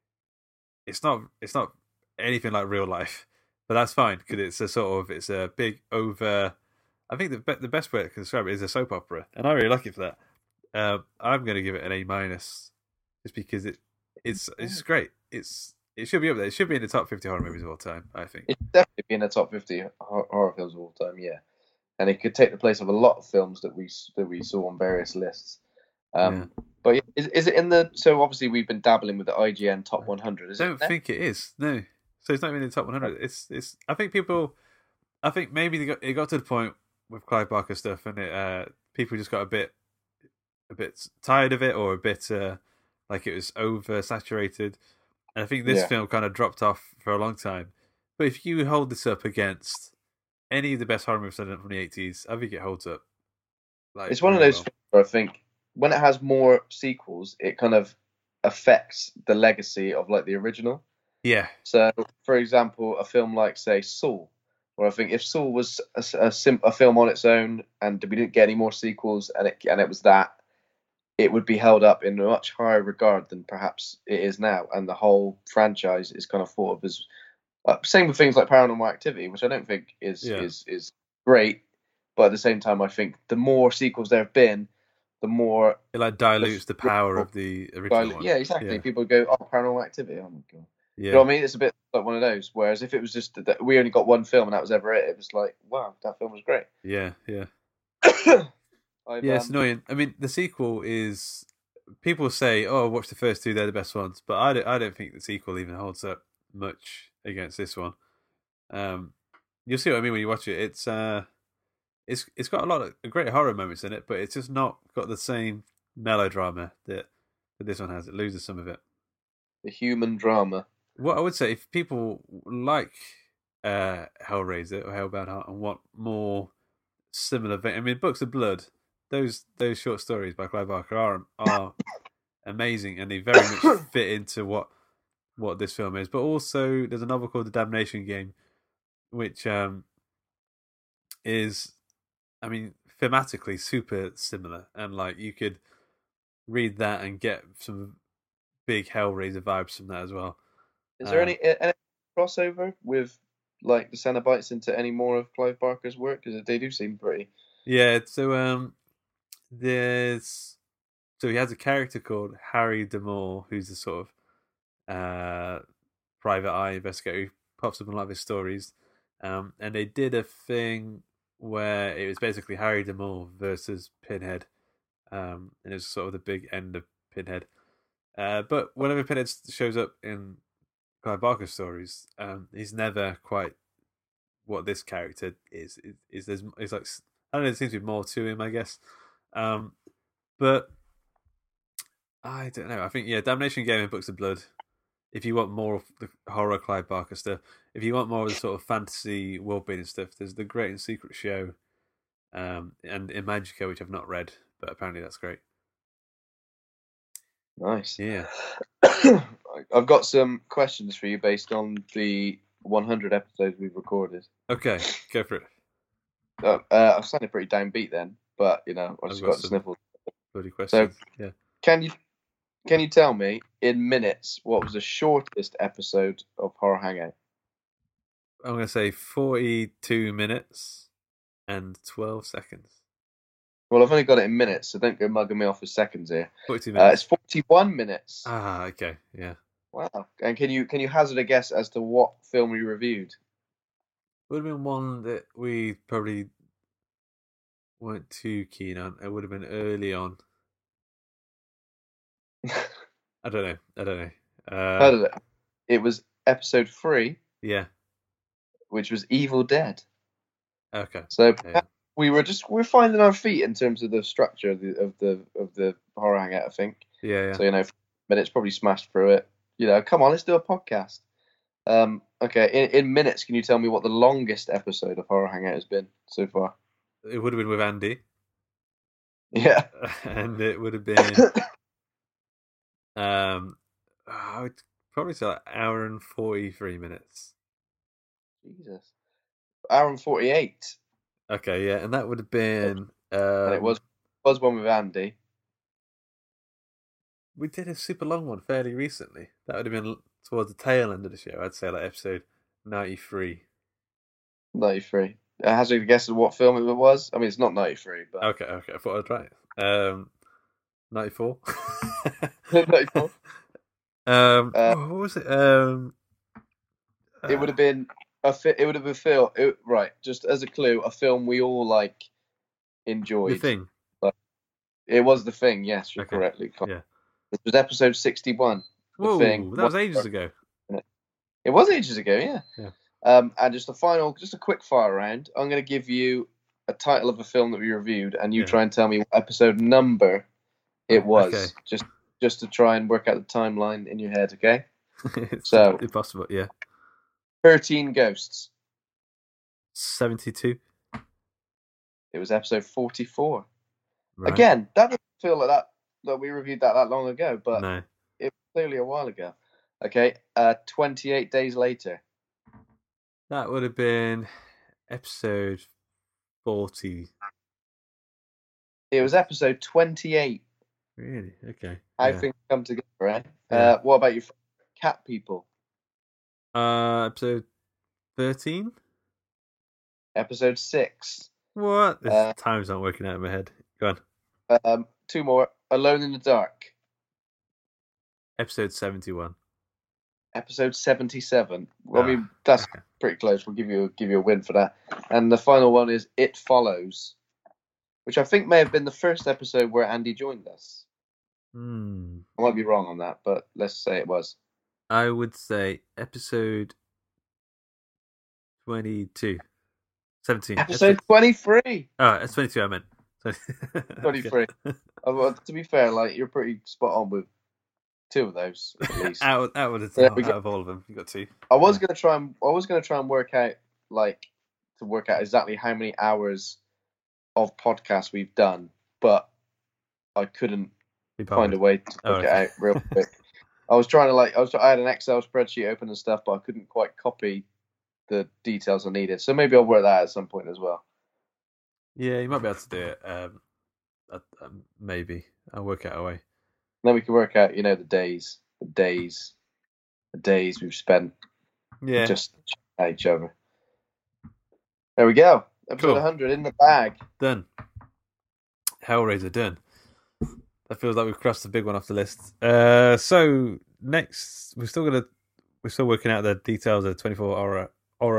anything like real life. But that's fine because it's a big over. I think the best way to describe it is a soap opera, and I really like it for that. I'm going to give it an A minus, just because it's great. It should be up there. It should be in the top 50 horror movies of all time. I think it should definitely be in the top 50 horror films of all time. Yeah, and it could take the place of a lot of films that we saw on various lists. But yeah, is it in the? So obviously we've been dabbling with the IGN top 100. I don't think it is. No, so it's not even in the top 100. It's. I think maybe it got to the point with Clive Barker stuff, and people just got a bit tired of it, or a bit like it was oversaturated. And I think this film kind of dropped off for a long time. But if you hold this up against any of the best horror movies from the 80s, I think it holds up. Like, it's one of those films where I think when it has more sequels, it kind of affects the legacy of like the original. Yeah. So, for example, a film like, say, Saw, where I think if Saw was a film on its own and we didn't get any more sequels and it was that, it would be held up in a much higher regard than perhaps it is now. And the whole franchise is kind of thought of as same with things like Paranormal Activity, which I don't think is great. But at the same time, I think the more sequels there have been, the more it like dilutes the power of the original one. Yeah, exactly. Yeah. People go, "Oh, Paranormal Activity! Oh my god!" Yeah. You know what I mean? It's a bit like one of those. Whereas if it was just that we only got one film and that was ever it, it was like, "Wow, that film was great." Yeah. It's annoying. I mean, the sequel is. People say, "Oh, watch the first two; they're the best ones," but I don't think the sequel even holds up much against this one. You'll see what I mean when you watch it. It's got a lot of great horror moments in it, but it's just not got the same melodrama that this one has. It loses some of it. The human drama. What I would say, if people like Hellraiser or Hellbound Heart and want more similar, I mean, Books of Blood. Those short stories by Clive Barker are amazing, and they very much fit into what this film is. But also, there's a novel called The Damnation Game, which is, I mean, thematically super similar, and like you could read that and get some big Hellraiser vibes from that as well. Is there any crossover with like the Cenobites into any more of Clive Barker's work? Because they do seem pretty. Yeah, so he has a character called Harry D'Amour, who's a sort of private eye investigator who pops up in a lot of his stories. And they did a thing where it was basically Harry D'Amour versus Pinhead. And it was sort of the big end of Pinhead. But whenever Pinhead shows up in Clive Barker's stories, he's never quite what this character is. It's like, I don't know, there seems to be more to him, I guess. But I don't know. I think Damnation Game and Books of Blood. If you want more of the horror Clive Barker stuff, if you want more of the sort of fantasy world-building stuff, there's The Great and Secret Show, and Imagica, which I've not read, but apparently that's great. Nice. Yeah. I've got some questions for you based on the 100 episodes we've recorded. Okay, go for it. I've sounded pretty downbeat then, but I just got sniffles. Bloody questions. So, yeah. Can you tell me in minutes what was the shortest episode of Horror Hangout? I'm going to say 42 minutes and 12 seconds. Well, I've only got it in minutes, so don't go mugging me off with seconds here. 42 minutes. It's 41 minutes. Ah, okay, yeah. Wow. And can you hazard a guess as to what film we reviewed? Would have been one that we probably weren't too keen on. It would have been early on. I don't know. Heard of it? It was episode 3, Yeah. which was Evil Dead. Okay. So Yeah. we're finding our feet in terms of the structure of the horror hangout, I think. Yeah. So minutes probably smashed through it. Come on, let's do a podcast. Okay, in minutes, can you tell me what the longest episode of Horror Hangout has been so far? It would have been with Andy. Yeah. And it would have been I would probably say like hour and 43 minutes. Jesus. Hour and 48. Okay, yeah, and that would have been And it was one with Andy. we did a super long one fairly recently. That would have been towards the tail end of the show. I'd say like episode 93. 93. Hazard a guess of what film it was? I mean, it's not 93, but... Okay, I thought I'd try it. 94. 94. What was it? It would have been film. Right, just as a clue, a film we all enjoyed. The Thing. It was The Thing. Yes, you're Okay. correctly. Yeah. It was episode 61. Whoa, The Thing. that was ages ago. It was ages ago. Yeah. Yeah. And just a quick fire round. I'm going to give you a title of a film that we reviewed, and you try and tell me what episode number it was. Okay. Just to try and work out the timeline in your head. Okay. It's So- impossible. Yeah. 13 Ghosts. 72. It was episode 44. Right. Again, that doesn't feel like that we reviewed that long ago, but No. it was clearly a while ago. Okay, 28 days later. That would have been episode 40. It was episode 28. Really? Okay. How Yeah. things come together, eh? Yeah. What about your cat people? Episode 13? Episode 6. What? The time's not working out in my head. Go on. 2 more. Alone in the Dark. Episode 71. Episode 77. Well, I Ah, mean, that's okay. pretty close. We'll give you a win for that. And the final one is It Follows, which I think may have been the first episode where Andy joined us. I might be wrong on that, but let's say it was. I would say episode 22. 17. Episode 23. Oh, it's 22 I meant. 23. Well, to be fair, you're pretty spot on with 2 of those at least. out of all of them, you got 2. I was gonna try and work out exactly how many hours of podcast we've done, but I couldn't find a way to work it out real quick. I was trying to I had an Excel spreadsheet open and stuff, but I couldn't quite copy the details I needed. So maybe I'll work that out at some point as well. Yeah, you might be able to do it. Maybe I'll work out a way. Then we can work out, the days we've spent Yeah, just at each other. There we go. Episode Cool. 100 in the bag. done. Hellraiser done. That feels like we've crossed the big one off the list. So next, we're still working out the details of the 24-hour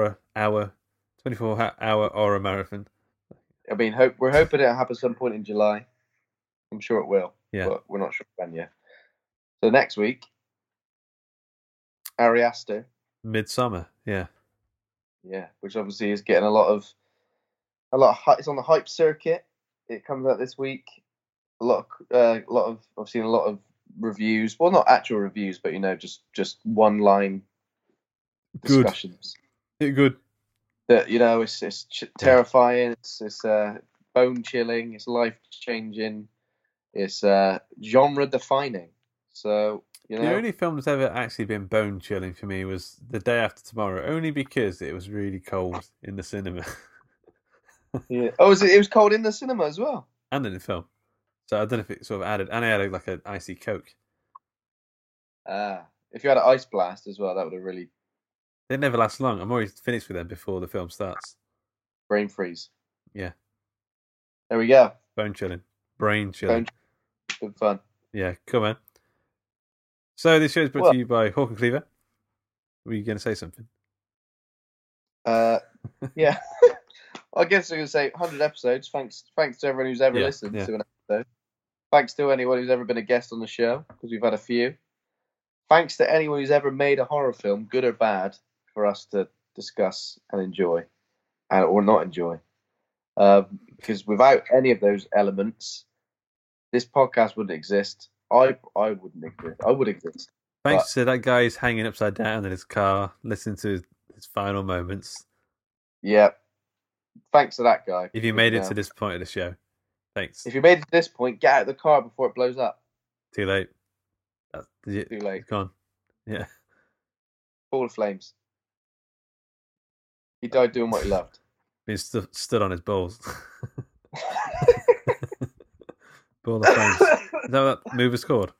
horror marathon. I mean, we're hoping it'll happen some point in July. I'm sure it will, Yeah. but we're not sure when yet. So next week, Ari Aster, Midsummer, yeah. which obviously is getting a lot of it's on the hype circuit. It comes out this week. I've seen a lot of reviews. Well, not actual reviews, but just one line Good. discussions. Good. That it's terrifying. It's bone chilling. It's life changing. It's genre defining. So The only film that's ever actually been bone chilling for me was The Day After Tomorrow, only because it was really cold in the cinema Yeah. Oh, it was cold in the cinema as well. and in the film. So I don't know if it sort of added, and I had like an icy Coke. If you had an ice blast as well, that would have really They never last long. I'm always finished with them before the film starts. brain freeze. Yeah. There we go. Bone chilling. Brain chilling. Good fun. Yeah, cool, man. So this show is brought to you by Hawk and Cleaver. Were you going to say something? Yeah. I guess I'm going to say 100 episodes. Thanks to everyone who's ever listened to an episode. Thanks to anyone who's ever been a guest on the show, because we've had a few. Thanks to anyone who's ever made a horror film, good or bad, for us to discuss and enjoy, or not enjoy. Because without any of those elements, this podcast wouldn't exist. I wouldn't exist. I would exist. Thanks to that guy who's hanging upside down in his car, listening to his final moments. Yeah. Thanks to that guy. If you made it to this point of the show, thanks. If you made it to this point, get out of the car before it blows up. Too late. Too late. It's gone. Yeah. Ball of flames. He died doing what he loved. Being stood on his balls. Ball of flames. Is that what that move is called?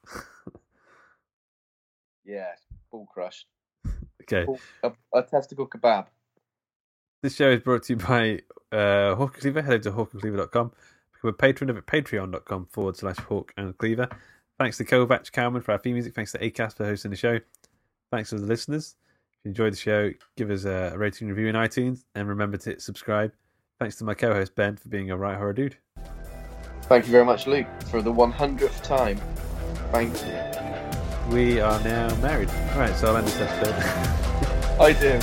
Yeah, ball crushed. Okay. A testicle kebab. This show is brought to you by Hawk and Cleaver. Head over to hawkandcleaver.com. Become a patron of patreon.com/Hawk and Cleaver. Thanks to Kovac Cowman for our theme music. Thanks to Acast for hosting the show. Thanks to the listeners. If you enjoyed the show, give us a rating and review in iTunes. And remember to hit subscribe. Thanks to my co-host Ben for being a right horror dude. Thank you very much, Luke, for the 100th time. Thank you. We are now married. All right, so I'll end this episode. I do.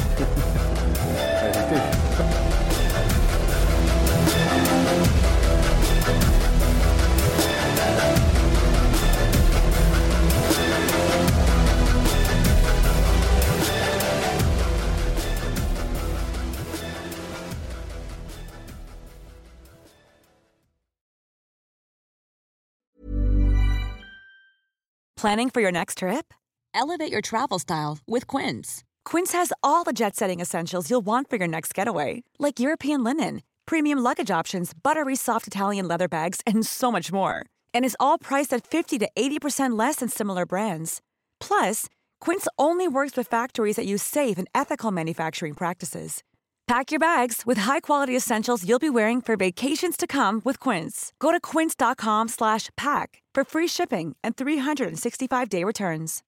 Planning for your next trip? Elevate your travel style with Quince. Quince has all the jet-setting essentials you'll want for your next getaway, like European linen, premium luggage options, buttery soft Italian leather bags, and so much more. And is all priced at 50 to 80% less than similar brands. Plus, Quince only works with factories that use safe and ethical manufacturing practices. Pack your bags with high-quality essentials you'll be wearing for vacations to come with Quince. Go to quince.com/pack for free shipping and 365-day returns.